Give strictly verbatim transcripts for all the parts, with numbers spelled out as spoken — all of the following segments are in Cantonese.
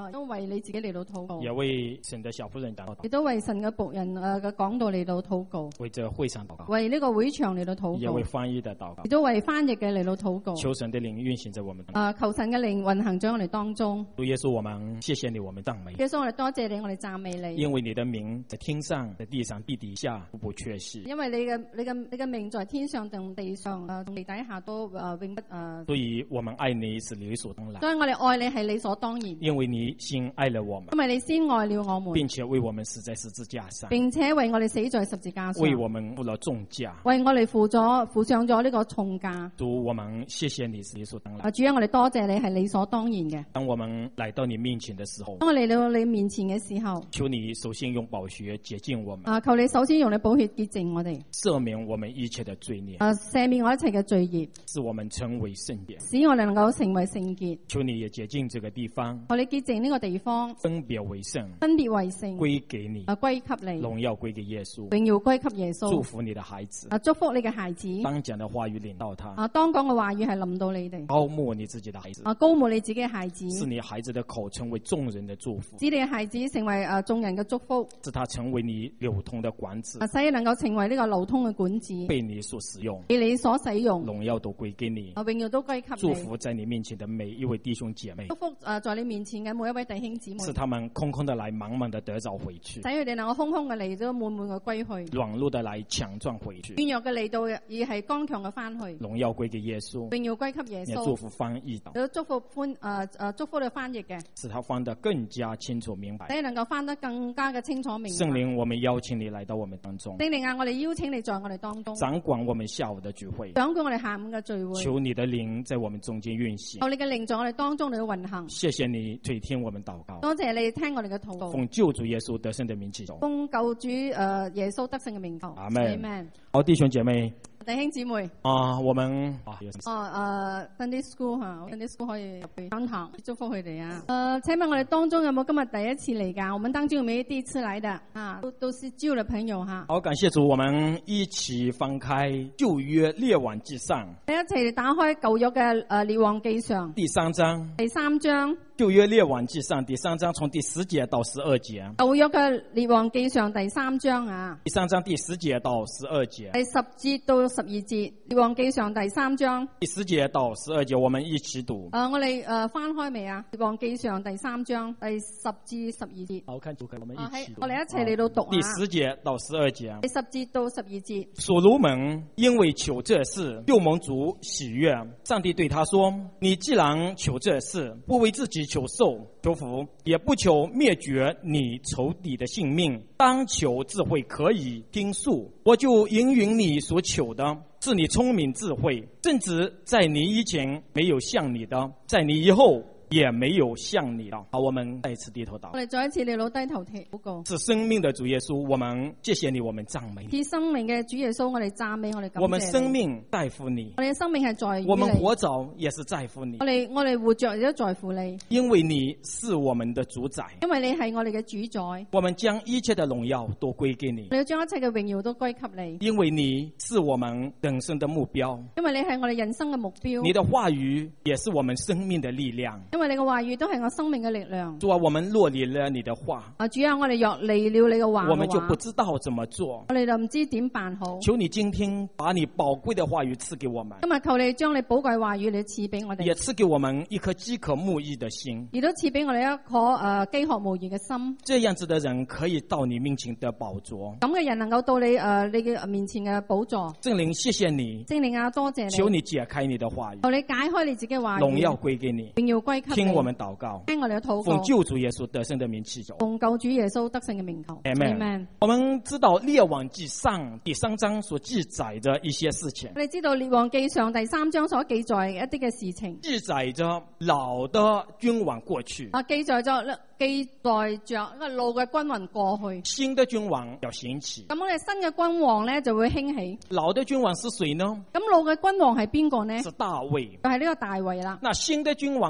啊，都為你自己嚟到禱告， 也為神的小婦人禱告， 亦都為神嘅僕人誒嘅講道嚟到禱告， 為這會場禱告， 為呢個會場嚟到禱告， 也為翻譯的禱告， 亦都為翻譯嘅嚟到禱告。 求神的靈運行在我們當中。 啊，求神嘅靈運行在我哋當中。 主耶穌，我們謝謝你，我們讚美。 耶穌，我哋多謝你，我哋讚美你。 因為你的名在天上、在地上、地底下不不缺席。 因為你嘅你嘅你嘅名在天上同地上，誒同地底下都誒永不誒。 所以我們愛你是理所當然。 所以我哋愛你係理所當然。 因為你先愛了我們。 因為你先愛了我們， 並且為我們死在十字架上。 並且為我哋死在十字架上。 為我們付了重價。 為我哋付咗付上咗呢個重價。 主，我們謝謝你是理所當然。 啊，主啊，我哋多謝你係理所當然嘅。 當我們來到你面前的時候， 當我嚟到你面前嘅時候， 求你首先用寶血潔淨我們。 啊，求你首先用你寶血潔淨我哋， 赦免我們一切的罪孽。 啊，赦免我一切嘅罪孽， 使我們成為聖潔， 使我哋能夠成為聖潔。 求你也潔淨這個地方， 求你潔淨呢個地方， 分別為聖， 分別為聖， 歸給你， 啊，歸給你， 榮耀歸給耶穌， 榮耀歸給耶穌， 祝福你的孩子， 啊，祝福你嘅孩子。 當講的話語領到他， 啊，當講嘅話語係臨到你哋， 高牧你自己的孩子， 啊，高牧你自己嘅孩子， 使你孩子的口成為眾人的祝福， 使你嘅孩子成為誒眾人嘅祝福， 使他成為你流通的管子， 啊，使你能夠成為呢個流通嘅管子， 被你所使用， 被你所使用， 榮耀都歸給你， 啊，榮耀都歸給你， 祝福在你面前的每一位弟兄姐妹， 祝福誒在你面前嘅每一位弟兄姊妹， 使他們空空的來，滿滿的得着回去， 使佢哋能夠空空嘅嚟到滿滿嘅歸去， 軟弱的來強壯回去， 軟弱嘅嚟到而係剛強嘅翻去， 榮耀歸給耶穌， 榮耀歸給耶穌， 祝福翻譯的， 有祝福歡誒誒祝福你翻譯嘅， 使他翻得更加清楚明白， 使你能夠翻得更加嘅清楚明白。 聖靈，我們邀請你來到我們當中， 聖靈啊，我哋邀請你在我哋當中掌管我們下午的聚會， 掌管我哋下午嘅聚會， 求你的靈在我們中間運行， 求你嘅靈在我哋當中嚟到運行。 謝謝你垂聽我們禱告， 多謝你聽我哋嘅禱告， 奉救主耶穌得勝的名祈求， 奉救主誒耶穌得勝嘅名求。 阿們。 阿們。 好，弟兄姐妹， 弟兄姊妹， 啊，我們啊， 哦誒 Sunday School 嚇，Sunday School 可以入去講堂祝福佢哋啊。誒，請問我哋當中有冇今日第一次嚟㗎？我們當中有冇第一次來的啊？都都是舊的朋友哈。 好，感謝主，我們一起翻開舊約列王記上， 你一齊打開舊約嘅誒列王記上第三章， 第三章。 舊約列王記上第三章從第十節到十二節。 舊約嘅列王記上第三章啊。 第三章第十節到十二節。 第十節到十二節，列王記上第三章。 第十節到十二節，我們一起讀。 誒、呃，我哋誒、呃、翻開未啊？列王記上第三章第十至十二節。 好，看主，我們一起讀。 啊、我哋一齊嚟到讀啊。 第十節到十二節。 第十節到十二節。 所羅門因為求這事，又蒙主喜悅，上帝對他說：你既然求這事，不為自己求壽求福，也不求滅絕你仇敵的性命，當求智慧可以聽數，我就應允你所求的，是你聰明智慧，正直在你以前沒有像你的，在你以後也沒有像你的。好，我們再一次低頭禱告。 我哋再一次嚟到低頭禱告。 是生命的主耶穌，我們謝謝你，我們讚美你。 是生命嘅主耶穌，我哋讚美，我哋感謝你。 我們生命在乎你， 我哋生命係在於你。 我們活着也是在乎你。 我哋我哋活着亦都在乎你， 因為你是我們的主宰。 因為你係我哋嘅主宰。 我們將一切的榮耀都歸給你。 我哋要將一切嘅榮耀都歸給你。 因為你是我們人生的目標。 因為你係我哋人生嘅目標。 你的話語也是我們生命的力量。 因為你嘅話語都係我生命嘅力量。 主啊，我們若離了你的話， 啊主啊，我哋若離了你嘅話， 我們就不知道怎麼做。 我哋就唔知點辦好。 求你今天把你寶貴的話語賜給我們。 今日求你將你寶貴話語你賜俾我哋。 也賜給我們一顆飢渴慕義的心。 亦都賜俾我哋一顆誒飢渴慕義嘅心。 這樣子的人可以到你面前的寶座。 咁嘅人能夠到你誒、呃、你嘅面前嘅寶座。 聖靈，謝謝你。 聖靈啊，多謝你。 求你解開你的話語。 求你解開你自己嘅話語。 榮耀歸給你。 榮耀歸給你。 聽我們禱告。 聽我哋嘅禱告。 奉救主耶穌得勝的名祈求。 奉救主耶穌得勝嘅名求。 Amen。我們知道列王記上第三章所記載的一些事情。 我哋知道列王記上第三章所記載一啲嘅事情。 記載着老的君王過去。 啊，記載咗記載着一個老嘅君王過去。 新的君王要興起。 咁我哋新嘅君王咧就會興起。 老的君王是誰呢？ 咁老嘅君王係邊個呢？ 是大衛。 就係呢個大衛啦。 那新的君王是他的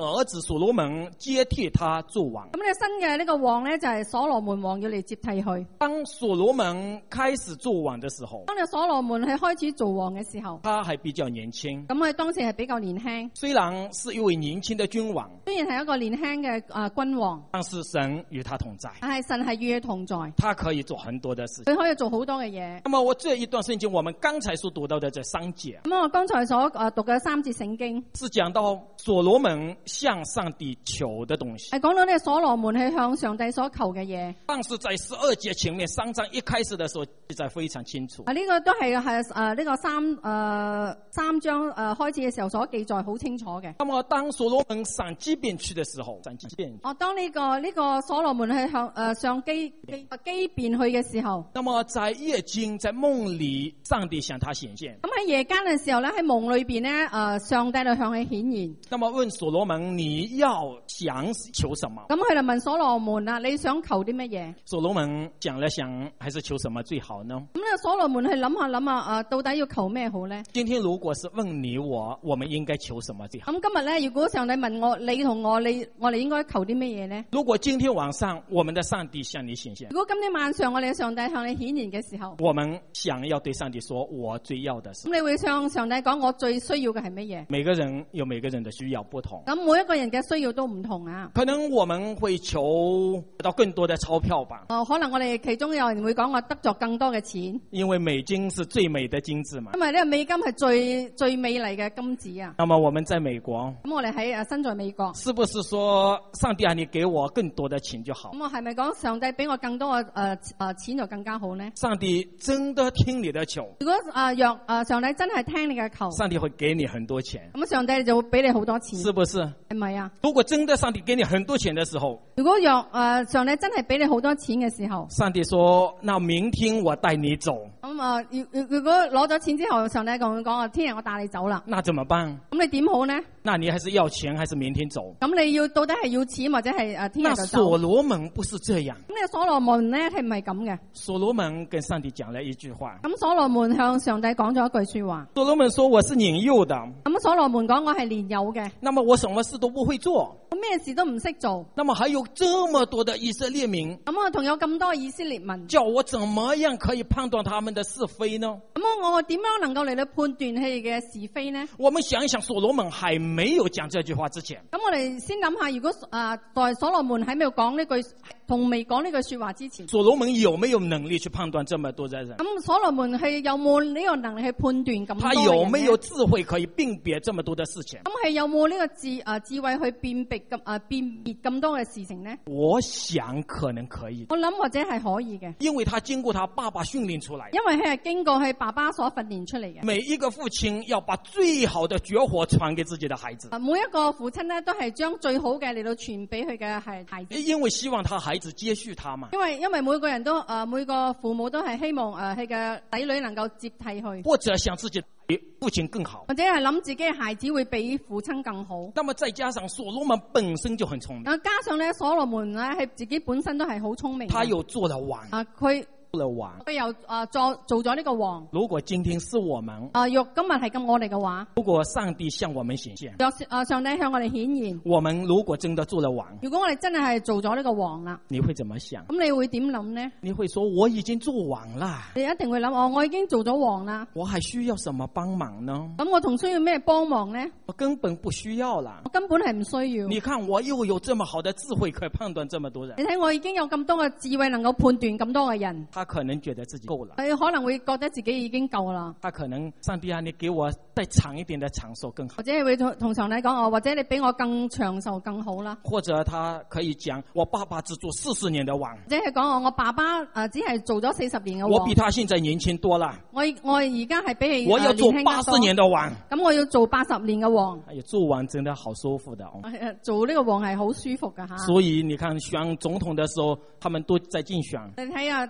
兒子所羅門接替他做王。 咁呢新嘅呢個王咧就係所羅門王要嚟接替佢。 當所羅門開始做王的時候， 當你所羅門係開始做王嘅時候， 他還比較年輕。 咁佢當時係比較年輕， 雖然是一位年輕的君王， 雖然係一個年輕嘅誒君王， 但是神與他同在， 但係神係與佢同在， 他可以做很多的事情。 佢可以做好多嘅嘢。 那麼我這一段聖經，我們剛才所讀到的這三節， 咁我剛才所誒讀嘅三節聖經， 是講到所羅門向上帝求的東西， 係講到呢個所羅門係向上帝所求嘅嘢。 但是在十二節前面三章一開始的時候記載非常清楚。 啊，呢、這個都係係誒呢個三誒、呃、三章誒、呃、開始嘅時候所記載好清楚嘅。 那麼當所羅門上基遍去的時候，上基遍， 哦，當呢、這個呢、這個所羅門係向誒、呃、上基基基遍去嘅時候， 那麼在夜間在夢裏，上帝向他顯現。 咁喺夜間嘅時候咧，喺夢裏邊咧，誒、呃、上帝就向佢顯現。 那麼問所羅門，你要想求什麼？ 咁佢就問所羅門啊，你想求啲乜嘢？ 所羅門想了想，還是求什麼最好呢？ 咁呢個所羅門去諗下諗下，誒、呃、到底要求咩好咧？ 今天如果是問你我，我們應該求什麼最好？ 咁今日咧，如果上帝問我，你同我，你我哋應該求啲乜嘢咧？ 如果今天晚上我們的上帝向你顯現， 如果今天晚上我哋嘅上帝向你顯現嘅時候， 我們想要對上帝說，我最要的是， 咁你會向上帝講，我最需要嘅係乜嘢？ 每個人有每個人的需要不同， 咁每一個人嘅需要都唔同啊。 可能我們會求得到更多的鈔票吧。 哦，可能我哋其中有人會講，我得咗更多嘅錢， 因為美金是最美的金子嘛。 因為呢個美金係最最美麗嘅金子啊。 那麼我們在美國， 咁我哋喺誒身在美國， 是不是說上帝啊，你給我更多的錢就好？ 咁我係咪講上帝俾我更多嘅誒誒錢就更加好呢？ 上帝真的聽你的求， 如果誒若誒上帝真係聽你嘅求， 上帝會給你很多錢， 咁上帝就會俾你好多錢， 是不是？ 係咪啊？ 如果真的上帝給你很多錢的時候， 如果若誒、呃、上帝真係俾你好多錢嘅時候， 上帝說：那明天我帶你走。 咁啊，如如果攞咗錢之後，上帝同佢講啊，聽日我帶你走啦。 那怎麼辦？ 咁你點好呢？ 那你還是要錢，還是明天走？ 咁你要到底係要錢或者係誒聽日就走？ 那所羅門不是這樣。 咁呢個所羅門咧係唔係咁嘅？ 所羅門跟上帝講了一句話。 咁所羅門向上帝講咗一句說話。 所羅門說：我是年幼的。 咁所羅門講我係年幼嘅。 那麼我什麼事都不會做。 我咩事都唔識做。 那麼還有這麼多的以色列民。 咁我同有咁多以色列民。 叫我怎麼樣可以判斷他們的是非呢？ 咁我點樣能夠嚟到判斷佢哋嘅是非呢？ 我們想一想，所羅門還沒有講這句話之前， 咁我哋先諗下，如果啊在所羅門喺未講呢句同未講呢句說話之前， 所羅門有沒有能力去判斷這麼多的人？ 咁所羅門係有冇呢個能力去判斷咁多嘅人？ 他有沒有智慧可以辨別這麼多的事情？ 咁係有冇呢個智啊智慧去辨別咁啊辨別咁多嘅事情呢？ 我想可能可以。 我諗或者係可以嘅， 因為他經過他爸爸訓練出來， 因為佢係經過佢爸爸所訓練出嚟嘅。 每一個父親要把最好的絕活傳給自己的孩子。 每一個父親咧都係將最好嘅嚟到傳俾佢嘅係孩子， 因為希望他孩子接續他嘛。 因為因為每個人都誒、呃、每個父母都係希望誒佢嘅仔女能夠接替佢， 或者想自己比父親更好， 或者係諗自己嘅孩子會比父親更好。 那麼再加上所羅門本身就很聰明， 啊加上咧所羅門咧係自己本身都係好聰明， 他又做了王啊佢。 佢又啊做做咗呢個王。 如果今天是我們啊，若今日係咁我哋嘅話， 如果上帝向我們顯現， 若啊上帝向我哋顯現， 我們如果真的做了王， 如果我哋真係係做咗呢個王啦， 你會怎麼想？ 咁你會點諗呢？ 你會說我已經做王啦， 你一定會諗哦，我已經做咗王啦， 我還需要什麼幫忙呢？ 咁我仲需要咩幫忙呢？ 我根本不需要啦， 我根本係唔需要。 你看我又有這麼好的智慧可以判斷這麼多人， 你睇我已經有咁多嘅智慧能夠判斷咁多嘅人， 他可能覺得自己夠了， 佢可能會覺得自己已經夠啦。 他可能上帝啊，你給我再長一點的長壽更好， 或者係會同同上帝講哦，或者你俾我更長壽更好啦。 或者他可以講我爸爸只做四十年的王， 或者係講哦，我爸爸誒、呃、只係做咗四十年嘅王， 我比他現在年輕多啦。 我我而家係比佢我要做八十年的王， 咁我要做八十年嘅王。 哎呀，做王真的好舒服的哦。 做呢個王係好舒服噶吓。 所以你看選總統的時候，他們都在競選。 你睇下啊，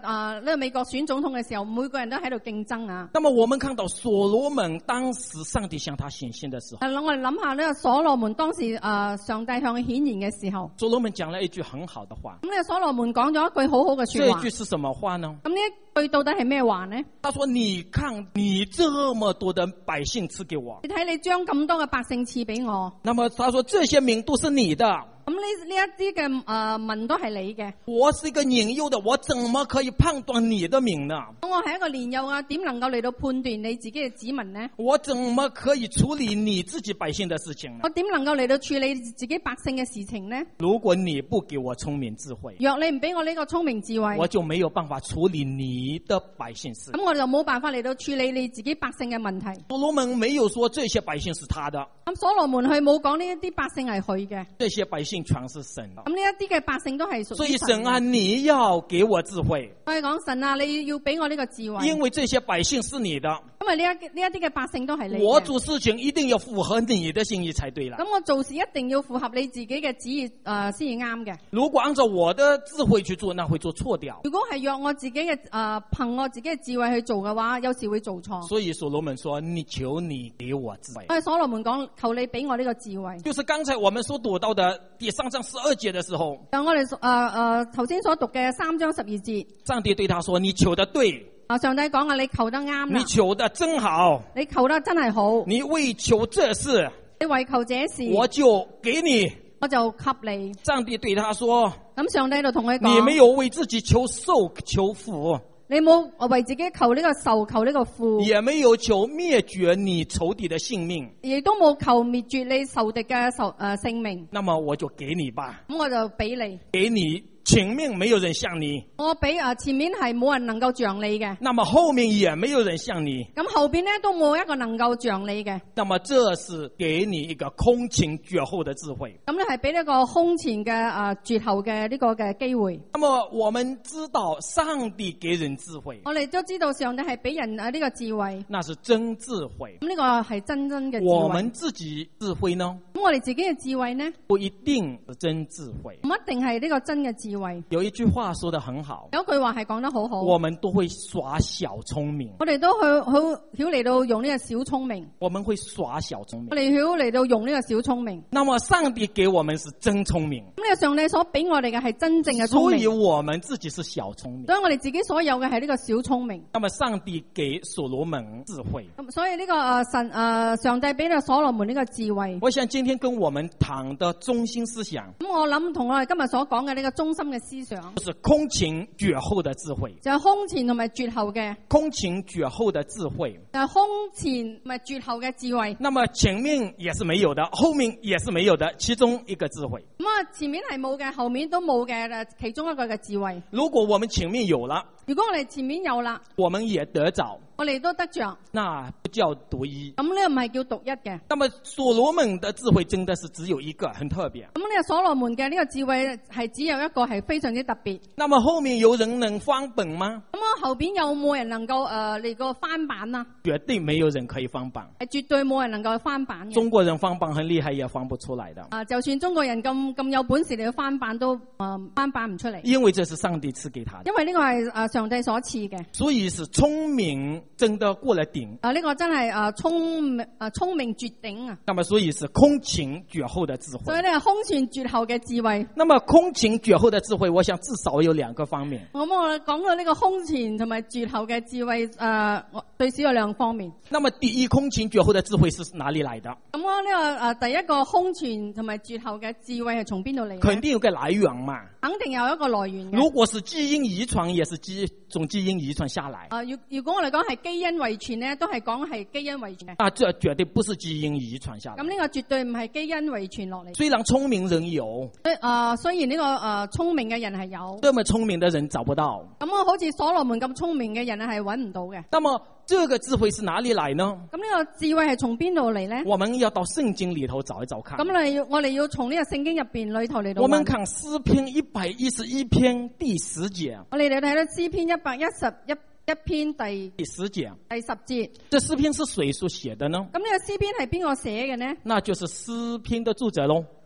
呢個美國選總統嘅時候，每個人都喺度競爭啊。 那麼我們看到所羅門當時上帝向他顯現的時候， 係啦，我哋諗下呢個所羅門當時誒、呃、上帝向佢顯現嘅時候， 所羅門講了一句很好的話。 咁呢個所羅門講咗一句好好嘅說話。 這句是什麼話呢？ 咁呢一句到底係咩話呢？ 他說：你看你這麼多的百姓賜給我， 你睇你將咁多嘅百姓賜俾我。 那麼他說這些民都是你的。 咁呢呢一啲嘅誒民都係你嘅。 我是一個年幼的，我怎麼可以判斷你的名呢？ 我係一個年幼啊，點能夠嚟到判斷你自己嘅子民呢？ 我怎麼可以處理你自己百姓的事情呢？ 我點能夠嚟到處理自己百姓嘅事情呢？ 如果你不給我聰明智慧， 若你唔俾我呢個聰明智慧， 我就沒有辦法處理你的百姓事。 咁我就冇辦法嚟到處理你自己百姓嘅問題。 所羅門沒有說這些百姓是他的， 咁所羅門佢冇講呢一啲百姓係佢嘅， 這些百姓全是神的。 咁呢一啲嘅百姓都係屬於神嘅。 所以神啊，你要給我智慧。 我哋講神啊，你要俾我呢個智慧， 因為這些百姓是你的， 因為呢一呢一啲嘅百姓都係你嘅。 我做事情一定要符合你的心意才對啦。 咁我做事一定要符合你自己嘅旨意誒先至啱嘅。 如果按照我的智慧去做，那會做錯掉。 如果係若我自己嘅誒憑我自己嘅智慧去做嘅話，有時會做錯。 所以所羅門說：你求你給我智慧。 所以所羅門講：求你俾我呢個智慧。 就是剛才我們所讀到的第三章十二節的時候， 就我哋誒誒頭先所讀嘅三章十二節， 上帝對他說：你求得對。 啊，上帝講啊，你求得啱啦， 你求得真好， 你求得真係好， 你為求這事， 你為求這事， 我就給你， 我就給你。 上帝對他說： 咁上帝就同佢講： 你沒有為自己求壽求福， 你冇為自己求呢個壽求呢個福， 也沒有求滅絕你仇敵的性命， 亦都冇求滅絕你仇敵嘅仇誒性命。 那麼我就給你吧， 咁我就俾你， 給你前面沒有人像你， 我俾啊前面係冇人能夠像你嘅， 那麼後面也沒有人像你， 咁後邊咧都冇一個能夠像你嘅。 那麼這是給你一個空前絕後的智慧。 咁你係俾呢個空前嘅啊絕後嘅呢個嘅機會。 那麼我們知道上帝給人智慧， 我哋都知道上帝係俾人啊呢個智慧， 那是真智慧。 咁呢個係真真嘅智慧。 我們自己智慧呢？ 咁我哋自己嘅智慧呢？ 不一定是真智慧， 唔一定係呢個真嘅智慧。 有一句話說得很好， 有一句話係講得好好。 我們都會耍小聰明， 我哋都去好曉嚟到用呢個小聰明。 我們會耍小聰明， 我哋曉嚟到用呢個小聰明。 那麼上帝給我們是真聰明， 咁呢個上帝所俾我哋嘅係真正嘅聰明， 所以我們自己是小聰明。 所以我哋自己所有嘅係呢個小聰明。 那麼上帝給所羅門智慧， 咁所以呢、這個誒、呃、神誒、呃、上帝俾咗所羅門呢個智慧。 我想今天跟我們談的中心思想， 咁我諗同我哋今日所講嘅呢個中心嘅思想， 就是空前絕後的智慧， 就係、是、空前同埋絕後嘅空前絕後的智慧， 就係、是、空前同埋絕後嘅智慧。 那麼前面也是沒有的，後面也是沒有的，其中一個智慧。 咁啊，前面係冇嘅，後面都冇嘅，誒，其中一個嘅智慧。 如果我們前面有了， 如果我哋前面有啦， 我們也得着， 我哋都得着， 那不叫獨一。 咁呢個唔係叫獨一嘅。 那麼所羅門的智慧真的是只有一個，很特別。 咁呢個所羅門嘅呢個智慧係只有一個，係非常之特別。 那麼後面有人能翻本嗎？ 咁啊，後邊有冇人能夠誒嚟個翻版啊？ 絕對沒有人可以翻版， 係絕對冇人能夠翻版嘅。 中國人翻版很厲害，也翻不出來的。 啊，就算中國人咁咁有本事嚟到翻版都誒、呃、翻版唔出嚟。 因為這是上帝賜給他的。 因為呢個係誒上帝所賜嘅。 所以是聰明真的過了頂。 啊，呢、這個真係誒聰明誒聰明絕頂啊！ 那麼所以是空前絕後的智慧。 所以呢係空前絕後嘅智慧。 那麼空前絕後的智慧，我想至少有兩個方面。 咁我講到呢個空前同埋絕後嘅智慧，誒、呃，最少有兩方面。 那麼第一空前絕後的智慧是哪裏來的？ 咁我呢個誒、呃、第一個空前同埋絕後嘅智慧係從邊度嚟？ 肯定有個來源嘛。 肯定有一個來源嘅。 如果是基因遺傳，也是基種基因遺傳下來。 啊、呃，如如果我哋講係基因遺傳咧，都係講係基因遺傳嘅。 啊，這絕對不是基因遺傳下來。 咁呢個絕對唔係基因遺傳落嚟。 雖然聰明人有， 誒、呃，雖然呢、這個誒聰、呃、明嘅人係有， 這麼聰明的人找不到。 咁啊，好似所羅門咁聰明嘅人係揾唔到嘅。 那麼這個智慧是哪裏來呢？ 咁呢個智慧係從邊度嚟咧？ 我們要到聖經裏頭找一找看。 咁你要我哋要從呢個聖經入邊裏頭嚟到。 我們看詩篇一百一十一篇第十節。 我哋嚟睇到詩篇一百一十一一篇第第十節。 第十節。 這詩篇是誰所寫的呢？ 咁呢個詩篇係邊個寫嘅呢？ 那就是詩篇的作者咯。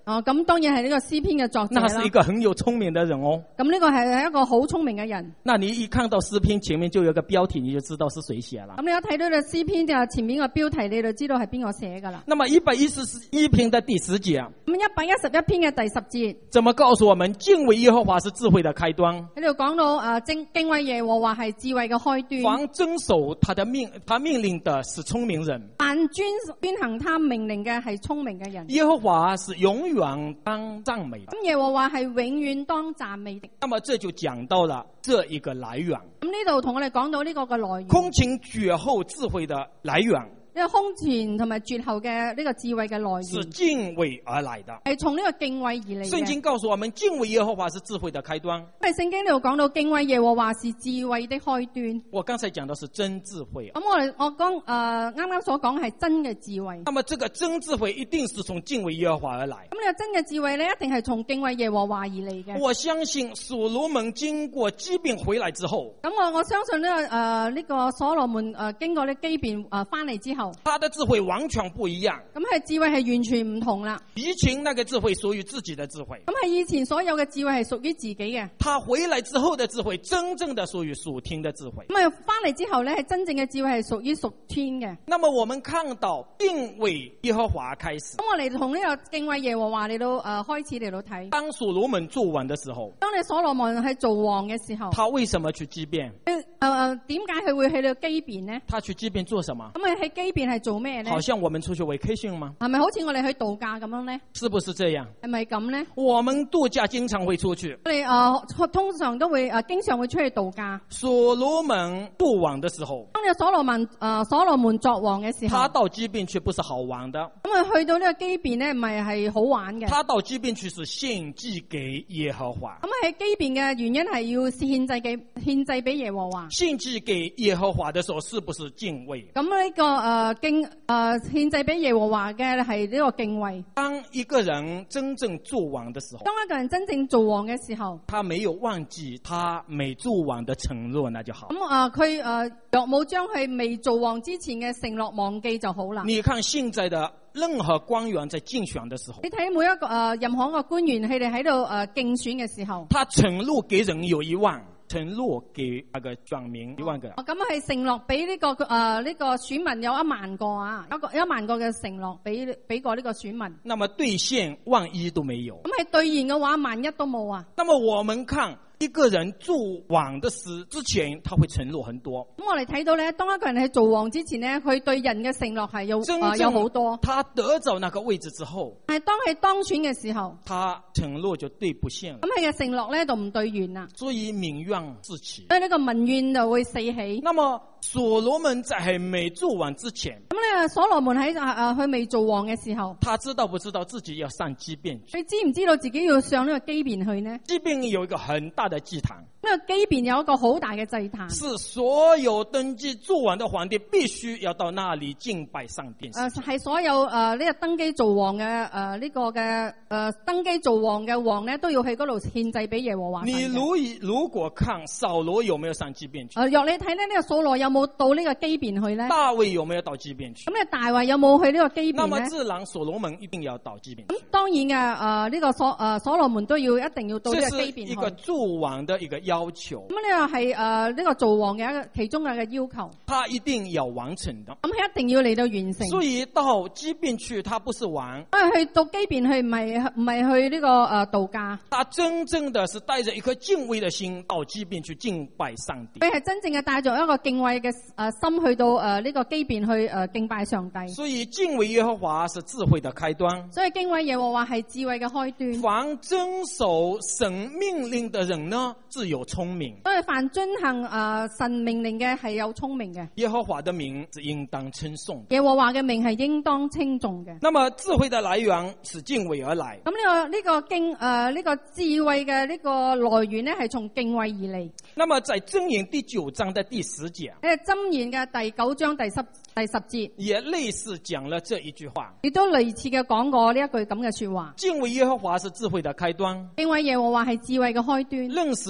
哦，咁當然係呢個詩篇嘅作者啦。 那是一個很有聰明的人哦。 咁呢個係一個好聰明嘅人。 那你一看到詩篇前面就有個標題，你就知道是誰寫了。 咁你一睇到呢詩篇就前面個標題，你就知道係邊個寫噶啦。 那麼一百一十一篇的第十節， 咁一百一十一篇嘅第十節， 怎麼告訴我們敬畏耶和華是智慧的開端？ 喺度講到誒敬敬畏耶和華係智慧嘅開端。 凡遵守他的命，他命令的是聰明人。 凡遵遵行他命令嘅係聰明嘅人。 耶和華是永遠當讚美的。 咁耶和華係永遠當讚美的。 那麼這就講到了這一個來源。 咁呢度同我哋講到呢個嘅來源。 空前絕後智慧的來源。 呢個空前同埋絕後嘅呢個智慧嘅來源， 是敬畏而來的， 係從呢個敬畏而嚟嘅。 聖經告訴我們，敬畏耶和華是智慧的開端。 因為聖經呢度講到敬畏耶和華是智慧的開端。 我剛才講的是真智慧。 咁我哋我講誒啱啱所講係真嘅智慧。 那麼這個真智慧一定是從敬畏耶和華而來。 咁呢個真嘅智慧咧，一定係從敬畏耶和華而嚟嘅。 我相信所羅門經過激變回來之後， 咁我我相信呢、這個誒呢、呃這個所羅門誒、呃、經過呢激變誒翻嚟之後， 他的智慧完全不一樣。 咁係智慧係完全唔同啦。 以前那個智慧屬於自己的智慧， 咁係以前所有嘅智慧係屬於自己嘅。 他回來之後的智慧，真正的屬於屬天的智慧。 咁啊翻嚟之後咧，係真正嘅智慧係屬於屬天嘅。 那麼我們看到敬畏耶和華開始。 咁我哋從呢個敬畏耶和華嚟到誒、呃、開始嚟到睇。 當所羅門做王的時候， 當你所羅門喺做王嘅時候， 他為什麼去激變？ 誒誒，點解佢會喺度激變呢？ 他去激變做什麼？ 咁啊喺激變係做咩呢？ 好像我們出去 vacation 嗎？ 係咪好似我哋去度假咁樣呢？ 是不是這樣？ 係咪咁呢？ 我們度假經常會出去。 我哋誒、呃、通常都會誒、呃、經常會出去度假。 所羅門做王的時候， 當你所羅門誒、呃、所羅門作王嘅時候， 他到激變去不是好玩的。 咁啊去到呢個激變呢，唔係係好玩嘅。 他到激變去是獻祭給耶和華。 咁啊喺激變嘅原因係要獻祭給獻祭俾耶和華。 獻祭給耶和華的時候，是不是敬畏？ 咁呢、這個誒、呃、敬誒獻祭俾耶和華嘅係呢個敬畏。 當一個人真正做王的時候， 當一個人真正做王嘅時候， 他沒有忘記他未做王的承諾，那就好。 咁啊佢誒若冇將佢未做王之前嘅承諾忘記就好啦。 你看現在的任何官員在競選的時候， 你睇每一個誒、呃、任何一個官員佢哋喺度誒競選嘅時候， 他承諾給人有一萬。承諾給那個選民一萬個。 哦，咁係承諾俾呢個誒呢、呃這個選民有一萬個啊，一個一萬個嘅承諾俾俾過呢個選民。 那麼兌現萬一都沒有。 咁係兌現嘅話，萬一都冇啊。 那麼我們看一個人做王的時之前，他會承諾很多。 咁我哋睇到咧，當一個人喺做王之前咧，佢對人嘅承諾係有啊有好多。 他得咗那個位置之後， 係當佢當選嘅時候， 他承諾就兌不現了。 咁佢嘅承諾咧就唔兌現啦。 所以民怨自起。 所以呢個民怨就會四起。 那麼所羅門在還未做王之前， 咁咧所羅門喺啊啊佢未做王嘅時候， 他知道不知道自己要上激變去？ 你知唔知道自己要上呢個激變去呢？ 激變有一個很大的祭壇。 呢個激變有一個好大嘅祭壇， 是所有登基做王的皇帝必須要到那裏敬拜上帝。 誒、呃，係所有誒呢、呃這個登基做王嘅誒呢個嘅誒、呃、登基做王嘅王咧，都要去嗰度獻祭俾耶和華。 你如如果看掃羅有沒有上激變去？ 誒、呃，若你睇咧呢、這個掃羅有冇到呢個激變去咧？ 大衛有沒有到激變去？ 咁咧大衛有冇去呢個激變咧？ 那麼自然所羅門一定要到激變去。 咁當然嘅誒呢個所誒、呃、所羅門都要一定要到呢個激變去。 這是一個做王的一個要求。 咁呢個係誒呢個做王嘅一個其中嘅一個要求。 他一定要完成的。 咁佢一定要嚟到完成。 所以到激變去，他不是玩。 因為去到激變去唔係唔係去呢、這個誒、呃、度假。 他真正的是帶着一顆敬畏的心到激變去敬拜上帝。 佢係真正嘅帶着一個敬畏嘅誒、呃、心去到誒呢、呃這個激變去誒、呃、敬拜上帝。 所以敬畏耶和華是智慧的開端。 所以敬畏耶和華係智慧嘅開端。 凡遵守神命令的人呢，自有聰明。 所以凡遵行誒、呃、神命令嘅係有聰明嘅。 耶和華的名是應當稱頌。 耶和華嘅名係應當稱頌嘅。 那麼智慧的來源是敬畏而來。 咁呢、這個呢、這個敬誒呢、呃這個智慧嘅呢個來源咧係從敬畏而嚟。 那麼在箴言第九章的第十節， 誒箴言嘅第九章第十第十節也類似講了這一句話， 亦都類似嘅講過呢一句咁嘅說話。 敬畏耶和華是智慧的開端。 敬畏耶和華係智慧嘅開端。 認識至聖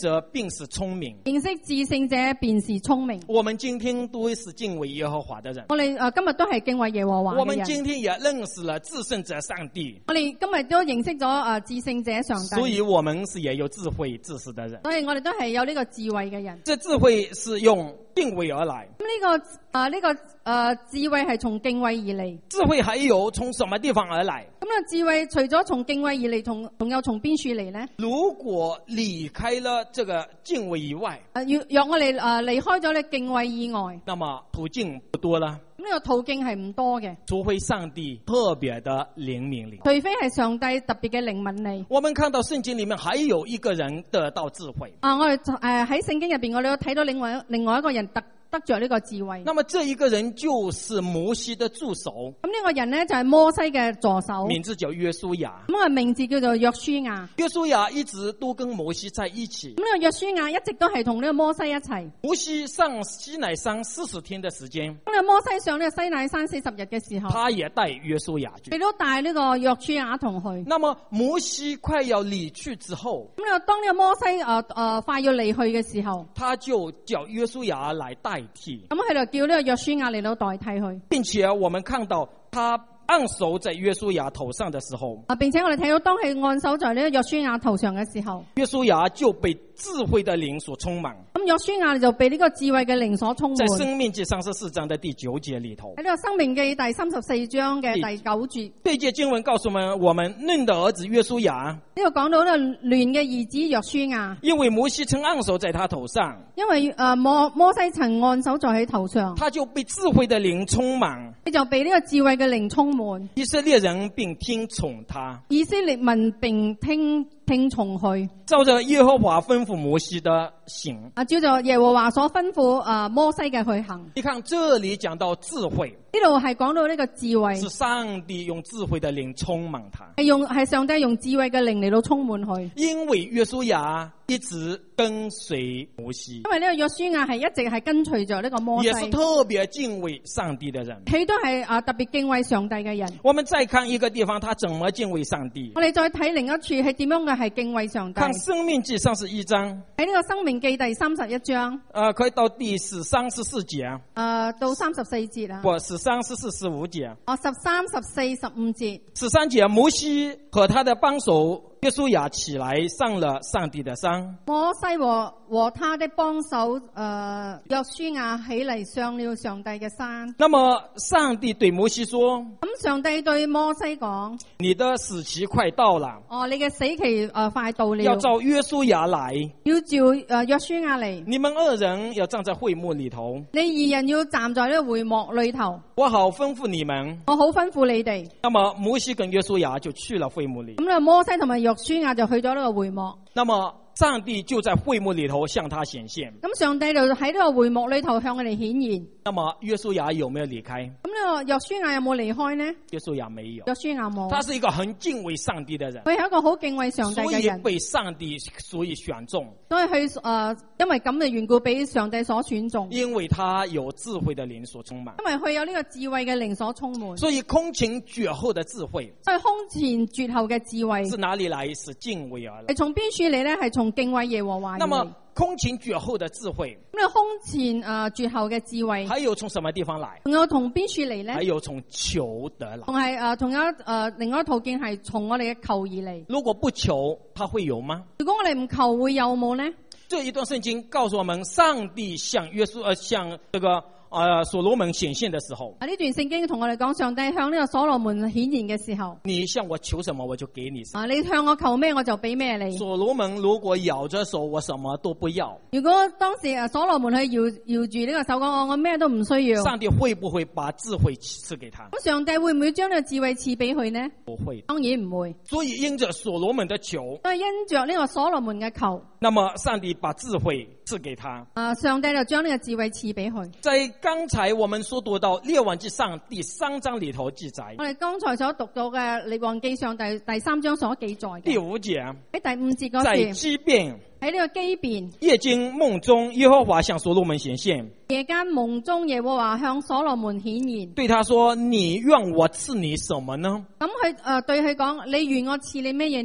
者便是聰明。 認識至聖者便是聰明。 我們今天都是敬畏耶和華的人。 我哋誒、呃、今日都係敬畏耶和華我嘅人。 們今天也認識了至聖者上帝。 我哋今日都認識咗誒、呃、至聖者上帝。 所以我們是也有智慧知識的人。 所以我哋都係有呢個智慧嘅人。 這智慧是用敬畏而來。 咁呢、這個誒呢、呃這個誒、呃、智慧係從敬畏而嚟。 智慧還有從什麼地方而來？ 咁啊智慧除咗從敬畏而嚟，從仲有從邊處嚟呢？ 如果離開了這個敬畏以外， 誒、呃，若若我哋誒離開咗你敬畏以外， 那麼途徑不多了。 咁呢個途徑係唔多嘅， 除非上帝特別的靈敏你。 除非係上帝特別嘅靈敏你。 我們看到聖經裏面還有一個人得到智慧。 啊，我哋誒喺聖經入邊，我哋都睇到另外另外一個人得得着呢個智慧。 那麼這一個人就是摩西的助手。 咁呢個人呢，就係摩西嘅助手， 名字叫約書亞。 咁啊名字叫做約書亞。 約書亞一直都跟摩西在一起。 咁呢個約書亞一直都係同呢個摩西一齊。 摩西上西奈山四十天的時間， 咁呢個摩西上呢個西奈山四十日嘅時候， 他也帶約書亞去。 佢都帶呢個約書亞同去。 那麼摩西快要離去之後， 咁呢個當呢個摩西誒誒、呃呃、快要離去嘅時候， 他就叫約書亞來代替。 咁佢就叫呢個約書亞嚟到代替佢， 並且我們看到他按手在約書亞頭上的時候， 啊，並且我哋睇到當佢按手在呢個約書亞頭上嘅時候， 約書亞就被智慧的靈所充滿。 咁約書亞就被呢個智慧嘅靈所充滿。 在申命記三十四章的第九節裏頭， 喺呢個申命記第三十四章嘅第九節， 這節經文告訴我們，我們嫩的兒子約書亞， 呢個講到呢個嫩嘅兒子約書亞， 因為摩西曾按手在他頭上， 因為誒摩摩西曾按手在佢頭上， 他就被智慧的靈充滿， 佢就被呢個智慧嘅靈充滿， 以色列人並聽從他， 以色列民並聽聽從佢， 照着耶和華吩咐摩西的行。 啊，照着耶和華所吩咐誒摩西嘅去行。 你看這裏講到智慧， 呢度係講到呢個智慧， 是上帝用智慧的靈充滿他， 係用係上帝用智慧嘅靈嚟到充滿佢。 因為約書亞一直跟隨摩西， 因為呢個約書亞係一直係跟隨着呢個摩西， 也是特別敬畏上帝的人。 佢都係啊特別敬畏上帝嘅人。 我們再看一個地方，他怎麼敬畏上帝？ 我哋再睇另一處係點樣嘅係敬畏上帝。 看申命記三十一章， 喺呢個申命記第三十一章， 呃，可以到第十三十四節， 誒、呃、到三十四節啊， 不，十三十四十五節。 哦，十三、十四、十五節。 十三節，摩西和他的幫手約書亞起來上了上帝的山。 摩西和和他的幫手誒、呃、約書亞起嚟上了上帝嘅山。 那麼上帝對摩西說： 咁上帝對摩西講： 你的死期快到了。 哦，你嘅死期誒、呃、快到了。 要召約書亞來。 要召誒約書亞嚟。 你們二人要站在會幕裏頭。 你二人要站在呢個會幕裏頭。 我好吩咐你們。 我好吩咐你哋。 那麼摩西跟約書亞就去了會幕裏。 咁咧，摩西同埋約書亞就去咗呢個會幕。 那麼上帝就在會幕裏頭向他顯現。 咁上帝就喺呢個會幕裏頭向佢哋顯現。 那麼約書亞有沒有離開？ 咁呢個約書亞有冇離開呢？ 約書亞沒有。 約書亞冇。 他是一個很敬畏上帝的人。 佢係一個好敬畏上帝嘅人。 所以被上帝所以選中。 所以佢誒、呃，因為咁嘅緣故，俾上帝所選中。 因為他有智慧的靈所充滿。 因為佢有呢個智慧嘅靈所充滿。 所以空前絕後的智慧。 所以空前絕後嘅智慧。 是哪裏來？是敬畏而來。 係從邊處嚟咧？係從敬畏耶和華。 那麼空前絕後的智慧。 咁啊，空前誒、呃、絕後嘅智慧。 還有從什麼地方來？ 仲有從邊處嚟咧？ 還有從求得來。 仲係誒，仲有誒、呃，另外一途徑係從我哋嘅求而嚟。 如果不求，他會有嗎？ 如果我哋唔求，會有冇呢？ 這一段聖經告訴我們，上帝向約書，呃，向這個。啊！所羅門顯現的時候， 啊呢段聖經同我哋講，上帝向呢個所羅門顯現嘅時候， 你向我求什麼，我就給你什麼。 啊，你向我求咩，我就俾咩你。 所羅門如果搖着手，我什麼都不要。 如果當時啊所羅門去搖搖住呢個手講，我我咩都唔需要。 上帝會不會把智慧賜給他？ 咁上帝會唔會將呢個智慧賜俾佢呢？ 不會， 當然唔會。 所以因着所羅門的求， 所以因着呢個所羅門嘅求， 那麼上帝把智慧賜給他。 啊，上帝就將呢個智慧賜俾佢。 在剛才我們所讀到列王記上第三章裏頭記載， 我哋剛才所讀到嘅列王記上第第三章所記載嘅第五節， 喺第五節嗰在時， 基遍， 喺呢個基遍， 夜間夢中耶和華向所羅門顯現， 夜間夢中耶和華向所羅門顯現， 對他說：你願我賜你什麼呢？ 咁佢誒對佢講：你願我賜你咩嘢呢？